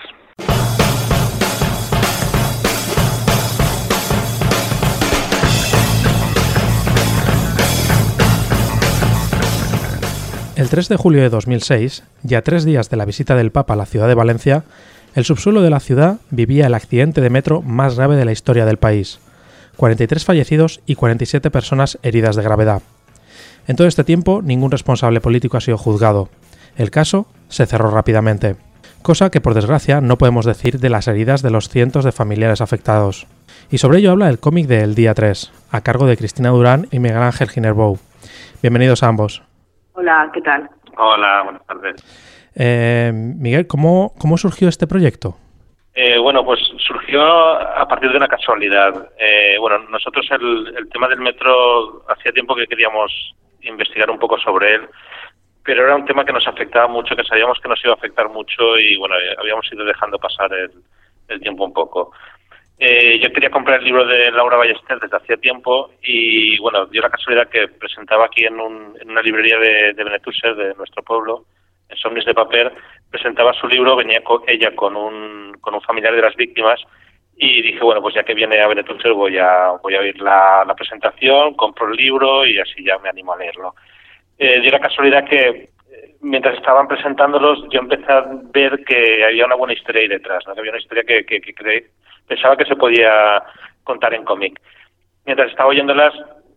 El 3 de julio de 2006, ya 3 días de la visita del Papa a la ciudad de Valencia, el subsuelo de la ciudad vivía el accidente de metro más grave de la historia del país. 43 fallecidos y 47 personas heridas de gravedad. En todo este tiempo, ningún responsable político ha sido juzgado. El caso se cerró rápidamente. Cosa que, por desgracia, no podemos decir de las heridas de los cientos de familiares afectados. Y sobre ello habla el cómic del Día 3, a cargo de Cristina Durán y Miguel Ángel Ginerbou. Bienvenidos a ambos. Hola, ¿qué tal? Hola, buenas tardes. Miguel, ¿cómo surgió este proyecto? Bueno, pues surgió a partir de una casualidad. Nosotros el tema del metro hacía tiempo que queríamos investigar un poco sobre él, pero era un tema que nos afectaba mucho, que sabíamos que nos iba a afectar mucho y bueno, habíamos ido dejando pasar el tiempo un poco. Yo quería comprar el libro de Laura Ballester desde hacía tiempo y bueno, dio la casualidad que presentaba aquí en una librería de Benetúser, de nuestro pueblo, en Somnis de Papel, presentaba su libro, venía ella con un familiar de las víctimas y dije, bueno, pues ya que viene a Benetúser voy a oír la presentación, compro el libro y así ya me animo a leerlo. Dio la casualidad que mientras estaban presentándolos yo empecé a ver que había una buena historia ahí detrás, ¿no? Que había una historia que pensaba que se podía contar en cómic. Mientras estaba oyéndolos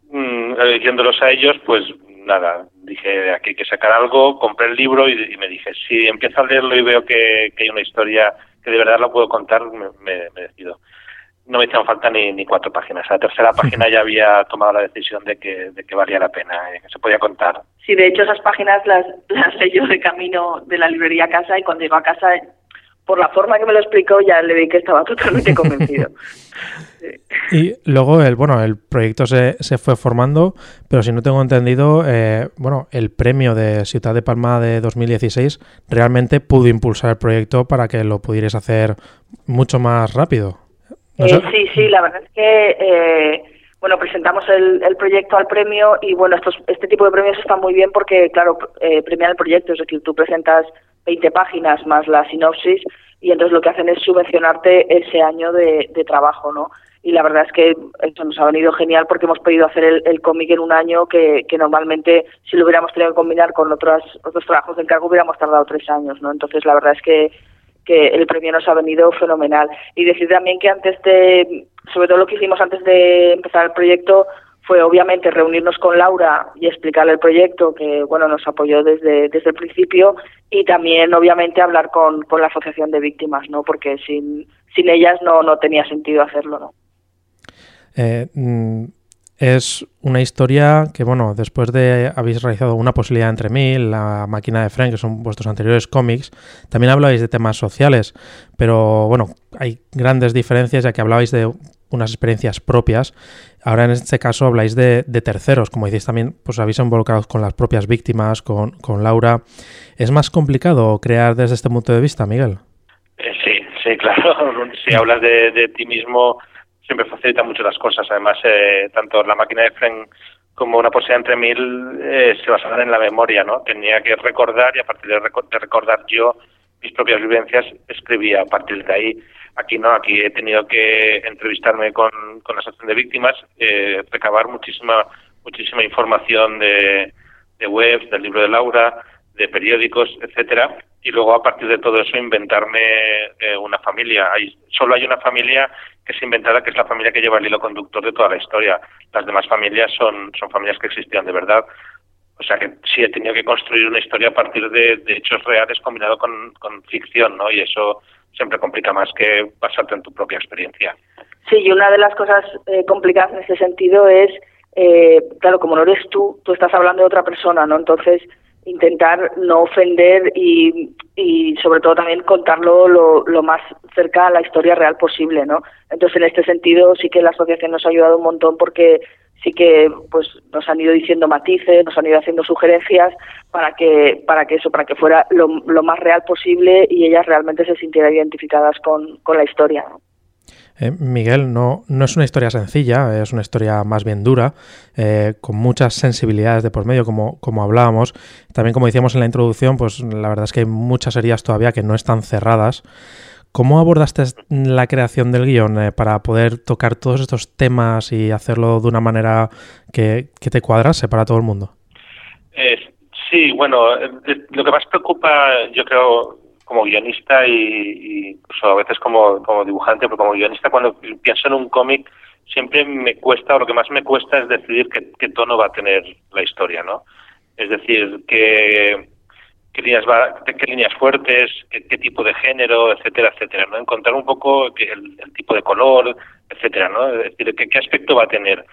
a ellos, pues nada, dije, aquí hay que sacar algo, compré el libro y me dije, si empiezo a leerlo y veo que hay una historia que de verdad la puedo contar, me decido. No me hicieron falta ni 4 páginas. A la tercera página ya había tomado la decisión de que valía la pena, que se podía contar. Sí, de hecho esas páginas las leí yo de camino de la librería a casa y cuando llegó a casa, por la forma que me lo explicó, ya le vi que estaba totalmente convencido. Y luego el proyecto se fue formando, pero si no tengo entendido, el premio de Ciutat de Palma de 2016 realmente pudo impulsar el proyecto para que lo pudierais hacer mucho más rápido. No sé. Sí, la verdad es que presentamos el proyecto al premio y bueno, este tipo de premios está muy bien porque, claro, premian el proyecto, es decir, tú presentas 20 páginas más la sinopsis y entonces lo que hacen es subvencionarte ese año de trabajo, ¿no? Y la verdad es que eso nos ha venido genial porque hemos podido hacer el cómic en un año que normalmente si lo hubiéramos tenido que combinar con otros trabajos de encargo hubiéramos tardado 3 años, ¿no? Entonces la verdad es que el premio nos ha venido fenomenal. Y decir también que sobre todo lo que hicimos antes de empezar el proyecto fue obviamente reunirnos con Laura y explicarle el proyecto, que bueno, nos apoyó desde el principio, y también obviamente hablar con la asociación de víctimas, ¿no? Porque sin ellas no tenía sentido hacerlo, ¿no? Es una historia que, bueno, después de habéis realizado Una posibilidad entre mil, La máquina de Frank, que son vuestros anteriores cómics, también hablabais de temas sociales, pero bueno, hay grandes diferencias ya que hablabais de unas experiencias propias. Ahora en este caso habláis de terceros, como decís también, pues habéis involucrado con las propias víctimas, con Laura. ¿Es más complicado crear desde este punto de vista, Miguel? Sí, claro. Si hablas de ti mismo siempre facilita mucho las cosas. Además, tanto La máquina de Frank como Una posibilidad entre mil se basaban en la memoria, ¿no? Tenía que recordar y a partir de recordar yo mis propias vivencias escribía a partir de ahí. Aquí no, aquí he tenido que entrevistarme con la asociación de víctimas, recabar muchísima información de webs, del libro de Laura, de periódicos, etcétera, y luego a partir de todo eso inventarme una familia. Solo hay una familia que es inventada, que es la familia que lleva el hilo conductor de toda la historia. Las demás familias son familias que existían de verdad. O sea que sí he tenido que construir una historia a partir de hechos reales combinado con ficción, ¿no? Y eso siempre complica más que basarte en tu propia experiencia. Sí, y una de las cosas complicadas en ese sentido es, claro, como no eres tú estás hablando de otra persona, ¿no? Entonces, intentar no ofender y sobre todo también contarlo lo más cerca a la historia real posible, ¿no? Entonces, en este sentido sí que la asociación nos ha ayudado un montón porque sí que pues nos han ido diciendo matices, nos han ido haciendo sugerencias para que fuera lo más real posible y ellas realmente se sintieran identificadas con la historia, ¿no? Miguel, no es una historia sencilla, es una historia más bien dura, con muchas sensibilidades de por medio, como hablábamos. También, como decíamos en la introducción, pues la verdad es que hay muchas heridas todavía que no están cerradas. ¿Cómo abordaste la creación del guión para poder tocar todos estos temas y hacerlo de una manera que te cuadrase para todo el mundo? Sí, bueno, lo que más preocupa, yo creo, como guionista y incluso a veces como dibujante, pero como guionista, cuando pienso en un cómic, siempre me cuesta, o lo que más me cuesta es decidir qué tono va a tener la historia, ¿no? Es decir, qué líneas fuertes, qué tipo de género, etcétera, etcétera, ¿no? Encontrar un poco el tipo de color, etcétera, ¿no? Es decir, qué aspecto va a tener.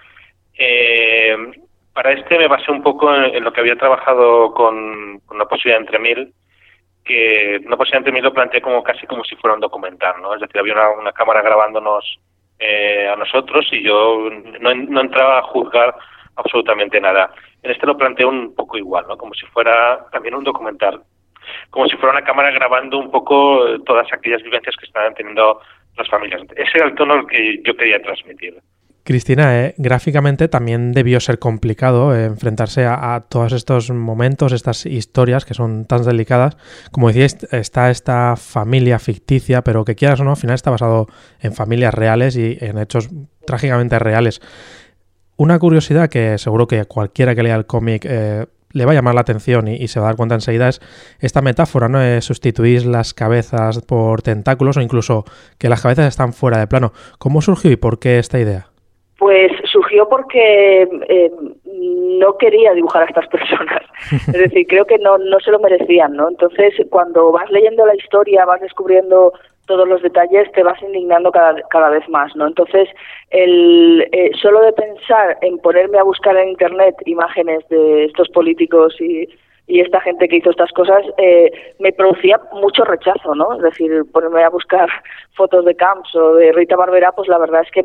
Para me basé un poco en lo que había trabajado con Una posibilidad entre mil, que Una posibilidad entre mil lo planteé casi como si fuera un documental, ¿no? Es decir, había una cámara grabándonos a nosotros y yo no entraba a juzgar absolutamente nada. En lo planteé un poco igual, ¿no? Como si fuera también un documental, como si fuera una cámara grabando un poco todas aquellas vivencias que estaban teniendo las familias. Ese era el tono que yo quería transmitir. Cristina, gráficamente también debió ser complicado enfrentarse a todos estos momentos, estas historias que son tan delicadas. Como decíais, está esta familia ficticia, pero que quieras o no, al final está basado en familias reales y en hechos trágicamente reales. Una curiosidad que seguro que cualquiera que lea el cómic le va a llamar la atención y se va a dar cuenta enseguida es esta metáfora, ¿no? Sustituís las cabezas por tentáculos o incluso que las cabezas están fuera de plano. ¿Cómo surgió y por qué esta idea? Pues surgió porque no quería dibujar a estas personas. Es decir, creo que no se lo merecían, ¿no? Entonces, cuando vas leyendo la historia, vas descubriendo todos los detalles, te vas indignando cada vez más, ¿no? Entonces, solo de pensar en ponerme a buscar en Internet imágenes de estos políticos y esta gente que hizo estas cosas, me producía mucho rechazo, ¿no? Es decir, ponerme a buscar fotos de Camps o de Rita Barberá, pues la verdad es que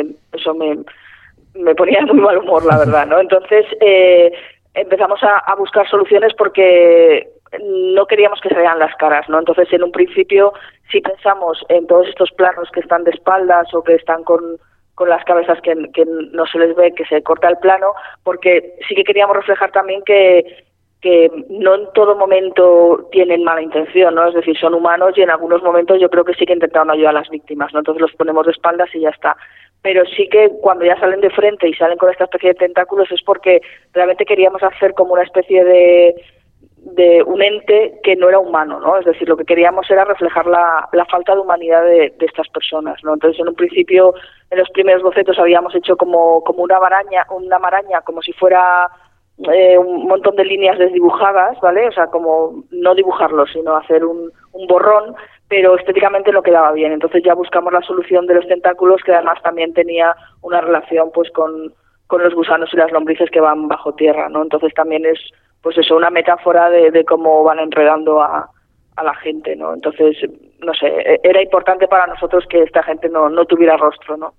me ponía de muy mal humor, la verdad, ¿no? Entonces, empezamos a buscar soluciones porque no queríamos que se vean las caras, ¿no? Entonces, en un principio, sí pensamos en todos estos planos que están de espaldas o que están con las cabezas que no se les ve, que se corta el plano, porque sí que queríamos reflejar también que no en todo momento tienen mala intención, ¿no? Es decir, son humanos y en algunos momentos yo creo que sí que intentaron ayudar a las víctimas, ¿no? Entonces los ponemos de espaldas y ya está. Pero sí que cuando ya salen de frente y salen con esta especie de tentáculos es porque realmente queríamos hacer como una especie de un ente que no era humano, ¿no? Es decir, lo que queríamos era reflejar la falta de humanidad de estas personas, ¿no? Entonces, en un principio, en los primeros bocetos habíamos hecho como una maraña, como si fuera un montón de líneas desdibujadas, ¿vale? O sea, como no dibujarlo, sino hacer un borrón, pero estéticamente no quedaba bien. Entonces ya buscamos la solución de los tentáculos, que además también tenía una relación pues con los gusanos y las lombrices que van bajo tierra, ¿no? Entonces también es pues eso, una metáfora de cómo van enredando a la gente, ¿no? Entonces, no sé, era importante para nosotros que esta gente no tuviera rostro, ¿no?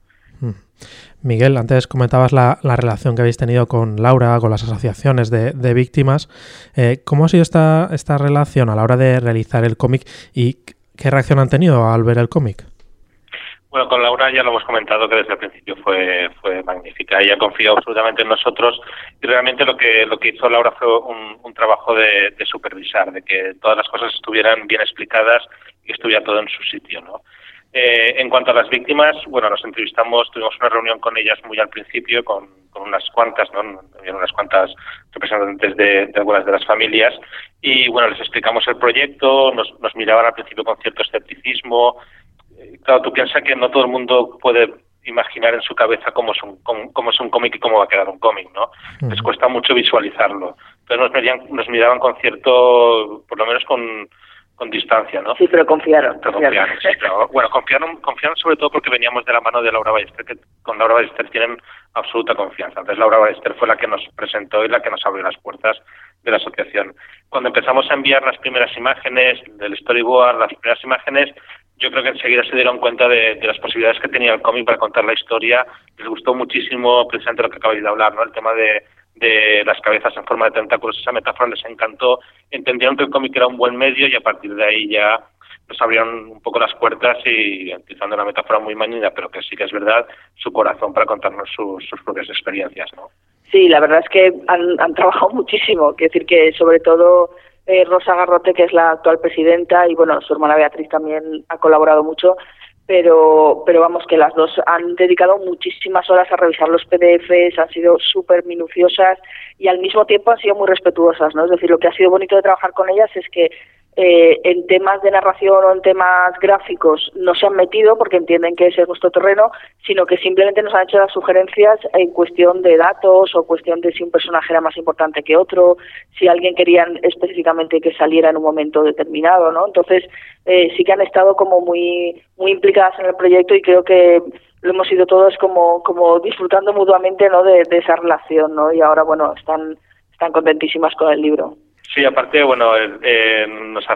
Miguel, antes comentabas la relación que habéis tenido con Laura, con las asociaciones de víctimas. ¿Cómo ha sido esta relación a la hora de realizar el cómic y qué reacción han tenido al ver el cómic? Bueno, con Laura ya lo hemos comentado que desde el principio fue magnífica. Ella confió absolutamente en nosotros y realmente lo que hizo Laura fue un trabajo de supervisar, de que todas las cosas estuvieran bien explicadas y estuviera todo en su sitio, ¿no? En cuanto a las víctimas, bueno, nos entrevistamos, tuvimos una reunión con ellas muy al principio, con unas cuantas, ¿no? Había unas cuantas representantes de algunas de las familias y, bueno, les explicamos el proyecto, nos miraban al principio con cierto escepticismo. Claro, tú piensas que no todo el mundo puede imaginar en su cabeza cómo es un cómic y cómo va a quedar un cómic, ¿no? Uh-huh. Les cuesta mucho visualizarlo. Entonces nos miraban con cierto, por lo menos con distancia, ¿no? Sí, pero confiaron. Sí, pero, bueno, confiaron sobre todo porque veníamos de la mano de Laura Ballester, que con Laura Ballester tienen absoluta confianza. Entonces Laura Ballester fue la que nos presentó y la que nos abrió las puertas de la asociación. Cuando empezamos a enviar las primeras imágenes del storyboard, las primeras imágenes, yo creo que enseguida se dieron cuenta de las posibilidades que tenía el cómic para contar la historia. Les gustó muchísimo precisamente lo que acabáis de hablar, ¿no? El tema de las cabezas en forma de tentáculos, esa metáfora les encantó, entendieron que el cómic era un buen medio y a partir de ahí ya nos abrieron un poco las puertas y, utilizando una metáfora muy manida, pero que sí que es verdad, su corazón para contarnos sus propias experiencias, ¿no? Sí, la verdad es que han trabajado muchísimo, quiero decir que sobre todo Rosa Garrote, que es la actual presidenta, y bueno, su hermana Beatriz también ha colaborado mucho, pero vamos, que las dos han dedicado muchísimas horas a revisar los PDFs, han sido súper minuciosas y al mismo tiempo han sido muy respetuosas, ¿no? Es decir, lo que ha sido bonito de trabajar con ellas es que en temas de narración o en temas gráficos no se han metido porque entienden que ese es nuestro terreno, sino que simplemente nos han hecho las sugerencias en cuestión de datos o cuestión de si un personaje era más importante que otro, si alguien querían específicamente que saliera en un momento determinado, ¿no? Entonces sí que han estado como muy implicadas en el proyecto y creo que lo hemos ido todos como disfrutando mutuamente, ¿no? de esa relación, ¿no? Y ahora, bueno, están contentísimas con el libro. Sí, aparte, bueno, nos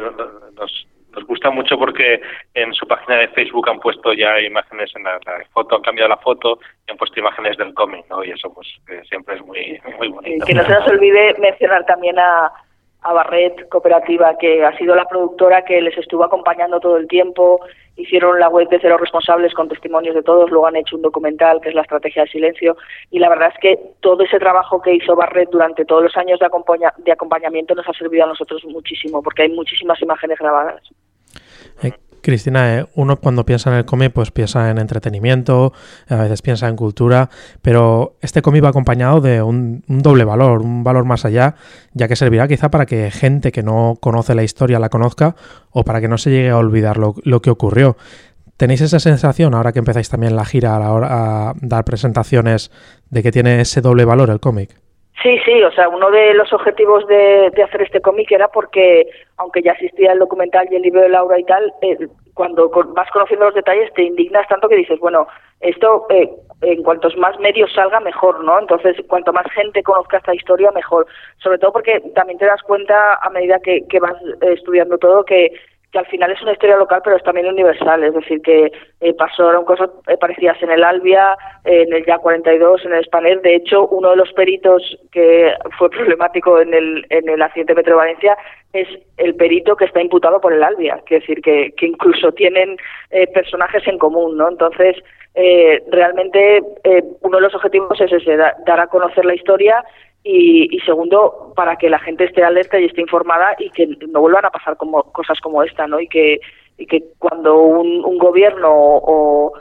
gusta mucho porque en su página de Facebook han puesto ya imágenes en la foto, han cambiado la foto y han puesto imágenes del cómic, ¿no? Y eso pues siempre es muy bonito. Que no se nos olvide mencionar también a Barret Cooperativa, que ha sido la productora que les estuvo acompañando todo el tiempo. Hicieron la web de Cero Responsables con testimonios de todos, luego han hecho un documental que es La Estrategia del Silencio, y la verdad es que todo ese trabajo que hizo Barret durante todos los años de acompañamiento nos ha servido a nosotros muchísimo, porque hay muchísimas imágenes grabadas. Cristina, uno cuando piensa en el cómic pues piensa en entretenimiento, a veces piensa en cultura, pero este cómic va acompañado de un doble valor, un valor más allá, ya que servirá quizá para que gente que no conoce la historia la conozca o para que no se llegue a olvidar lo que ocurrió. ¿Tenéis esa sensación ahora que empezáis también la gira a la hora a dar presentaciones de que tiene ese doble valor el cómic? Sí, o sea, uno de los objetivos de hacer este cómic era porque, aunque ya existía el documental y el libro de Laura y tal, cuando vas conociendo los detalles te indignas tanto que dices, bueno, esto en cuantos más medios salga mejor, ¿no? Entonces, cuanto más gente conozca esta historia, mejor. Sobre todo porque también te das cuenta a medida que vas estudiando todo que al final es una historia local, pero es también universal, es decir, que pasaron cosas parecidas en el Albia, en el Ya 42, en el Spanair. De hecho, uno de los peritos que fue problemático en el accidente Metro de Valencia es el perito que está imputado por el Albia, es decir, que incluso tienen personajes en común, ¿no? Entonces, realmente uno de los objetivos es ese, dar a conocer la historia. Y segundo, para que la gente esté alerta y esté informada y que no vuelvan a pasar cosas como esta, ¿no? Y que cuando un gobierno o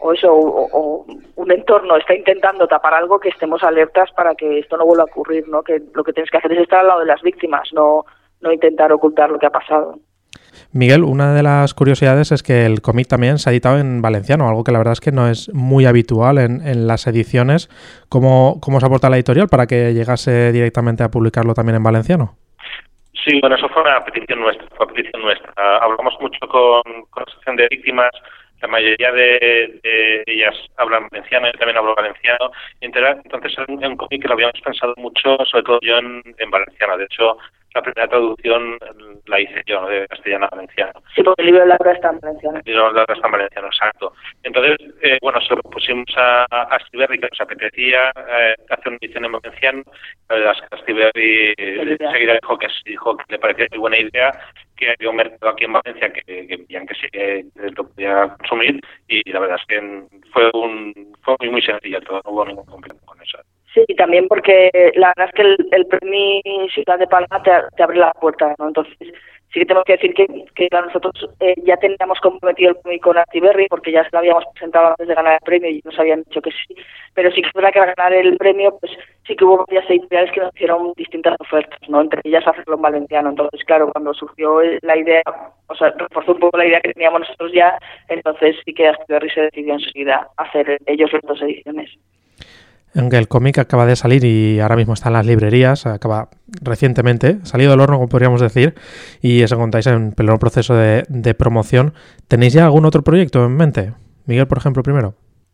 un entorno está intentando tapar algo, que estemos alertas para que esto no vuelva a ocurrir, ¿no? Que lo que tienes que hacer es estar al lado de las víctimas, no intentar ocultar lo que ha pasado. Miguel, una de las curiosidades es que el cómic también se ha editado en valenciano, algo que la verdad es que no es muy habitual en las ediciones. ¿Cómo se aporta la editorial para que llegase directamente a publicarlo también en valenciano? Sí, bueno, eso fue una petición nuestra. Hablamos mucho con la Asociación de Víctimas. La mayoría de ellas hablan valenciano, yo también hablo valenciano. Entonces es un cómic que lo habíamos pensado mucho, sobre todo yo en valenciano. De hecho, la primera traducción la hice yo, ¿no? De castellano a valenciano. Sí, porque el libro de Laura está en valenciano. El libro de Laura está en valenciano, exacto. Entonces, se lo pusimos a Stiberri, que nos apetecía hacer una edición en valenciano. La verdad es que Stiberri enseguida dijo que le parecía muy buena idea, que había un mercado aquí en Valencia que veían que sí que lo podía consumir, y la verdad es que fue muy sencillo todo, no hubo ningún conflicto con eso. Sí, y también porque la verdad es que el premio Ciudad de Palma te abre la puerta, ¿no? Entonces sí que tenemos que decir que claro, nosotros ya teníamos comprometido el premio con Artiberri porque ya se lo habíamos presentado antes de ganar el premio y nos habían dicho que sí, pero sí que es verdad que al ganar el premio pues sí que hubo varias editoriales que nos hicieron distintas ofertas, ¿no? Entre ellas hacerlo en valenciano. Entonces claro, cuando surgió la idea, reforzó un poco la idea que teníamos nosotros ya, entonces sí que Artiberri se decidió enseguida hacer ellos las dos ediciones. Aunque el cómic acaba de salir y ahora mismo está en las librerías, acaba recientemente, salido del horno, como podríamos decir, y os encontráis en pleno proceso de promoción. ¿Tenéis ya algún otro proyecto en mente? Miguel, por ejemplo, primero.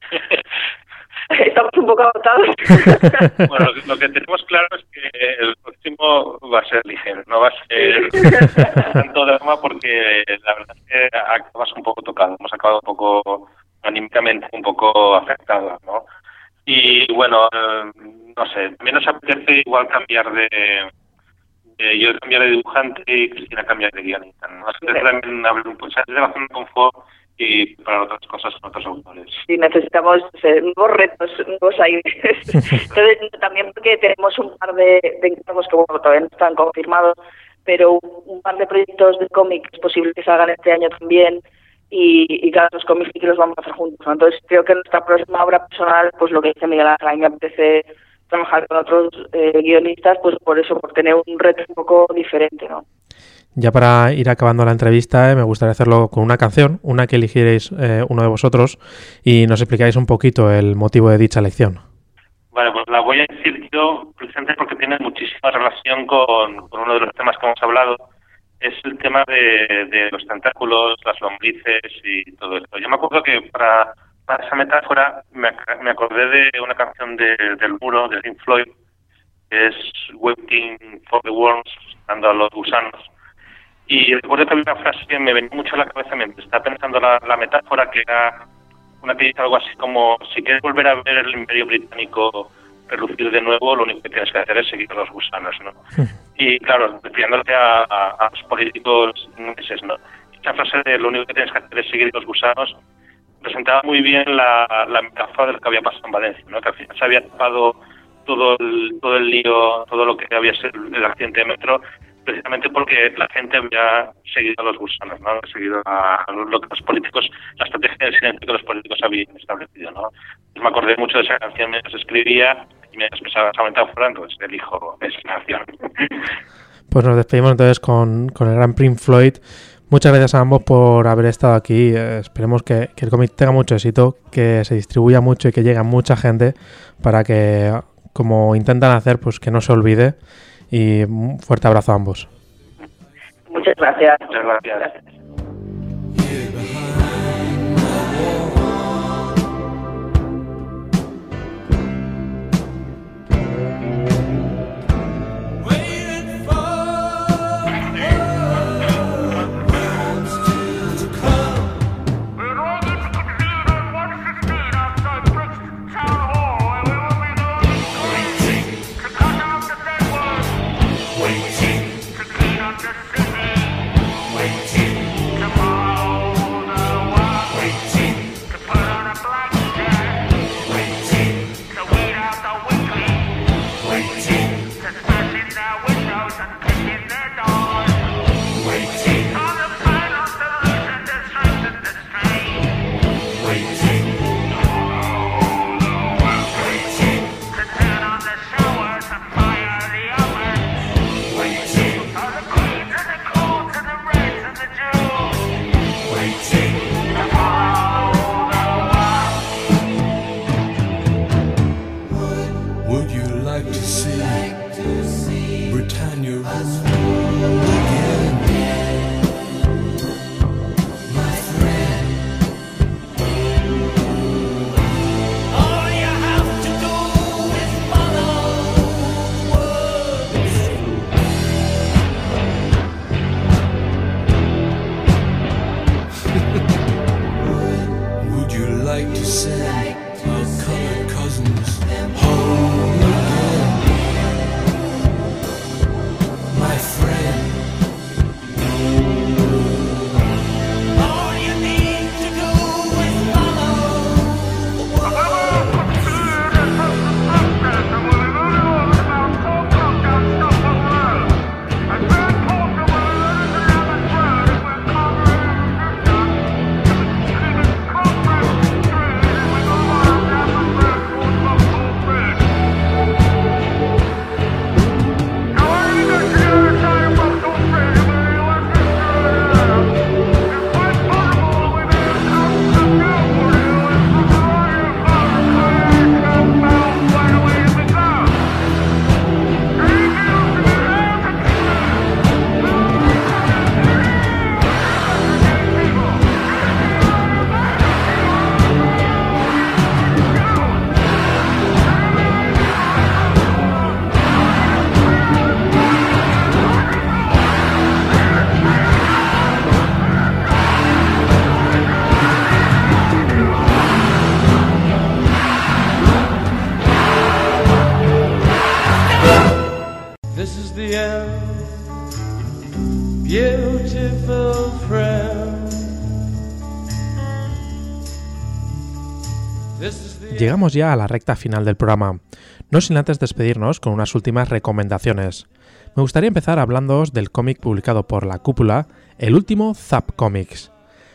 Estamos un poco agotados. Bueno, lo que tenemos claro es que el próximo va a ser ligero, no va a ser tanto drama, porque la verdad es que acabas un poco tocado, hemos acabado un poco anímicamente un poco afectados, ¿no? Y bueno, no sé, también nos apetece igual cambiar yo cambiar de dibujante y Cristina cambiar de guionista, ¿no? Así que también abrir un poco de la zona de confort y para otras cosas con otros autores. Sí, necesitamos nuevos retos, nuevos aires. Entonces, también porque tenemos un par de encargos que todavía no están confirmados, pero un par de proyectos de cómic es posible que salgan este año también. y claro, los cómics sí que los vamos a hacer juntos, ¿no? Entonces creo que nuestra próxima obra personal, pues lo que dice Miguel Ángel, a mí me apetece trabajar con otros guionistas, pues por eso, por tener un reto un poco diferente, ¿no? Ya para ir acabando la entrevista, me gustaría hacerlo con una canción, una que eligierais uno de vosotros, y nos explicáis un poquito el motivo de dicha elección. Vale, pues la voy a decir yo precisamente porque tiene muchísima relación con uno de los temas que hemos hablado. Es el tema de los tentáculos, las lombrices y todo esto. Yo me acuerdo que para esa metáfora me acordé de una canción del Muro, de Pink Floyd, que es Waiting for the Worms, dando a los gusanos. Y recuerdo que había una frase que me venía mucho a la cabeza mientras estaba pensando la metáfora, que era una que dice algo así como: si quieres volver a ver el Imperio Británico relucir de nuevo, lo único que tienes que hacer es seguir a los gusanos, ¿no? Y claro, refiriéndote a los políticos ingleses, ¿no? Esa frase de lo único que tienes que hacer es seguir a los gusanos presentaba muy bien la metáfora de lo que había pasado en Valencia, ¿no? Que al final se había tapado todo el lío, todo lo que había sido el accidente de metro, precisamente porque la gente había seguido a los gusanos, ¿no? Había seguido a lo que los políticos, la estrategia del silencio que los políticos habían establecido, ¿no? Pues me acordé mucho de esa canción mientras escribía y mientras pensaba esa metáfora, entonces elijo esa canción. Pues nos despedimos entonces con el gran Pink Floyd. Muchas gracias a ambos por haber estado aquí. Esperemos que el cómic tenga mucho éxito, que se distribuya mucho y que llegue a mucha gente para que, como intentan hacer, pues que no se olvide. Y un fuerte abrazo a ambos. Muchas gracias. Muchas gracias. Llegamos ya a la recta final del programa, no sin antes despedirnos con unas últimas recomendaciones. Me gustaría empezar hablándoos del cómic publicado por La Cúpula, el último Zap Comics.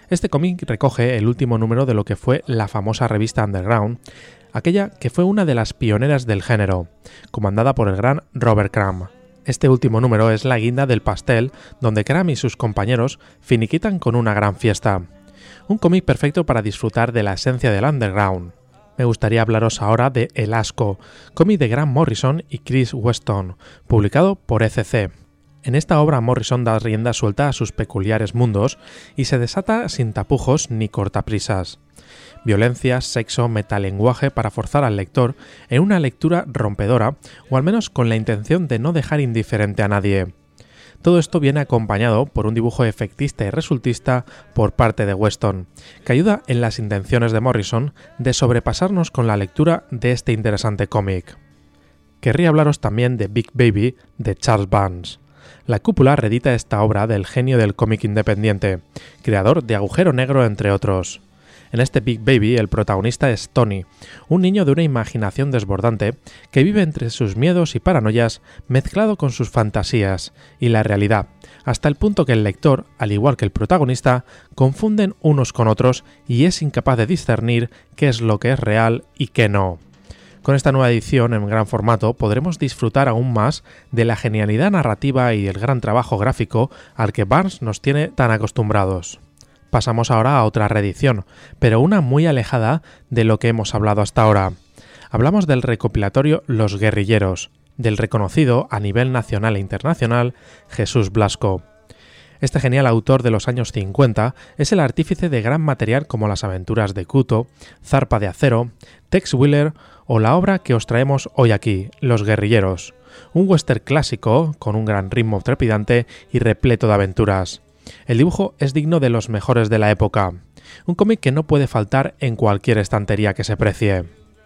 Este cómic recoge el último número de lo que fue la famosa revista Underground, aquella que fue una de las pioneras del género, comandada por el gran Robert Crumb. Este último número es la guinda del pastel, donde Crumb y sus compañeros finiquitan con una gran fiesta. Un cómic perfecto para disfrutar de la esencia del underground. Me gustaría hablaros ahora de El Asco, cómic de Grant Morrison y Chris Weston, publicado por ECC. En esta obra Morrison da rienda suelta a sus peculiares mundos y se desata sin tapujos ni cortaprisas. Violencia, sexo, metalenguaje para forzar al lector en una lectura rompedora o al menos con la intención de no dejar indiferente a nadie. Todo esto viene acompañado por un dibujo efectista y resultista por parte de Weston, que ayuda en las intenciones de Morrison de sobrepasarnos con la lectura de este interesante cómic. Querría hablaros también de Big Baby de Charles Barnes. La Cúpula reedita esta obra del genio del cómic independiente, creador de Agujero Negro entre otros. En este Big Baby el protagonista es Tony, un niño de una imaginación desbordante que vive entre sus miedos y paranoias mezclado con sus fantasías y la realidad, hasta el punto que el lector, al igual que el protagonista, confunden unos con otros y es incapaz de discernir qué es lo que es real y qué no. Con esta nueva edición en gran formato podremos disfrutar aún más de la genialidad narrativa y el gran trabajo gráfico al que Barnes nos tiene tan acostumbrados. Pasamos ahora a otra reedición, pero una muy alejada de lo que hemos hablado hasta ahora. Hablamos del recopilatorio Los Guerrilleros, del reconocido a nivel nacional e internacional Jesús Blasco. Este genial autor de los años 50 es el artífice de gran material como Las aventuras de Kuto, Zarpa de acero, Tex Willer o la obra que os traemos hoy aquí, Los Guerrilleros, un western clásico con un gran ritmo trepidante y repleto de aventuras. El dibujo es digno de los mejores de la época, un cómic que no puede faltar en cualquier estantería que se precie.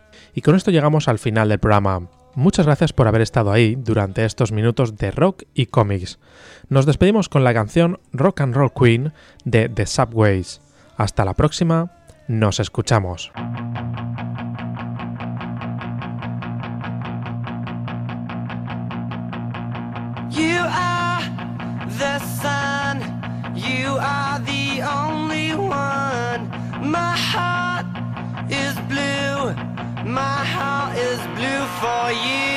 Y con esto llegamos al final del programa. Muchas gracias por haber estado ahí durante estos minutos de rock y cómics. Nos despedimos con la canción Rock and Roll Queen de The Subways. Hasta la próxima, nos escuchamos. You are the sun, you are the only one. My heart is blue, my heart is blue for you.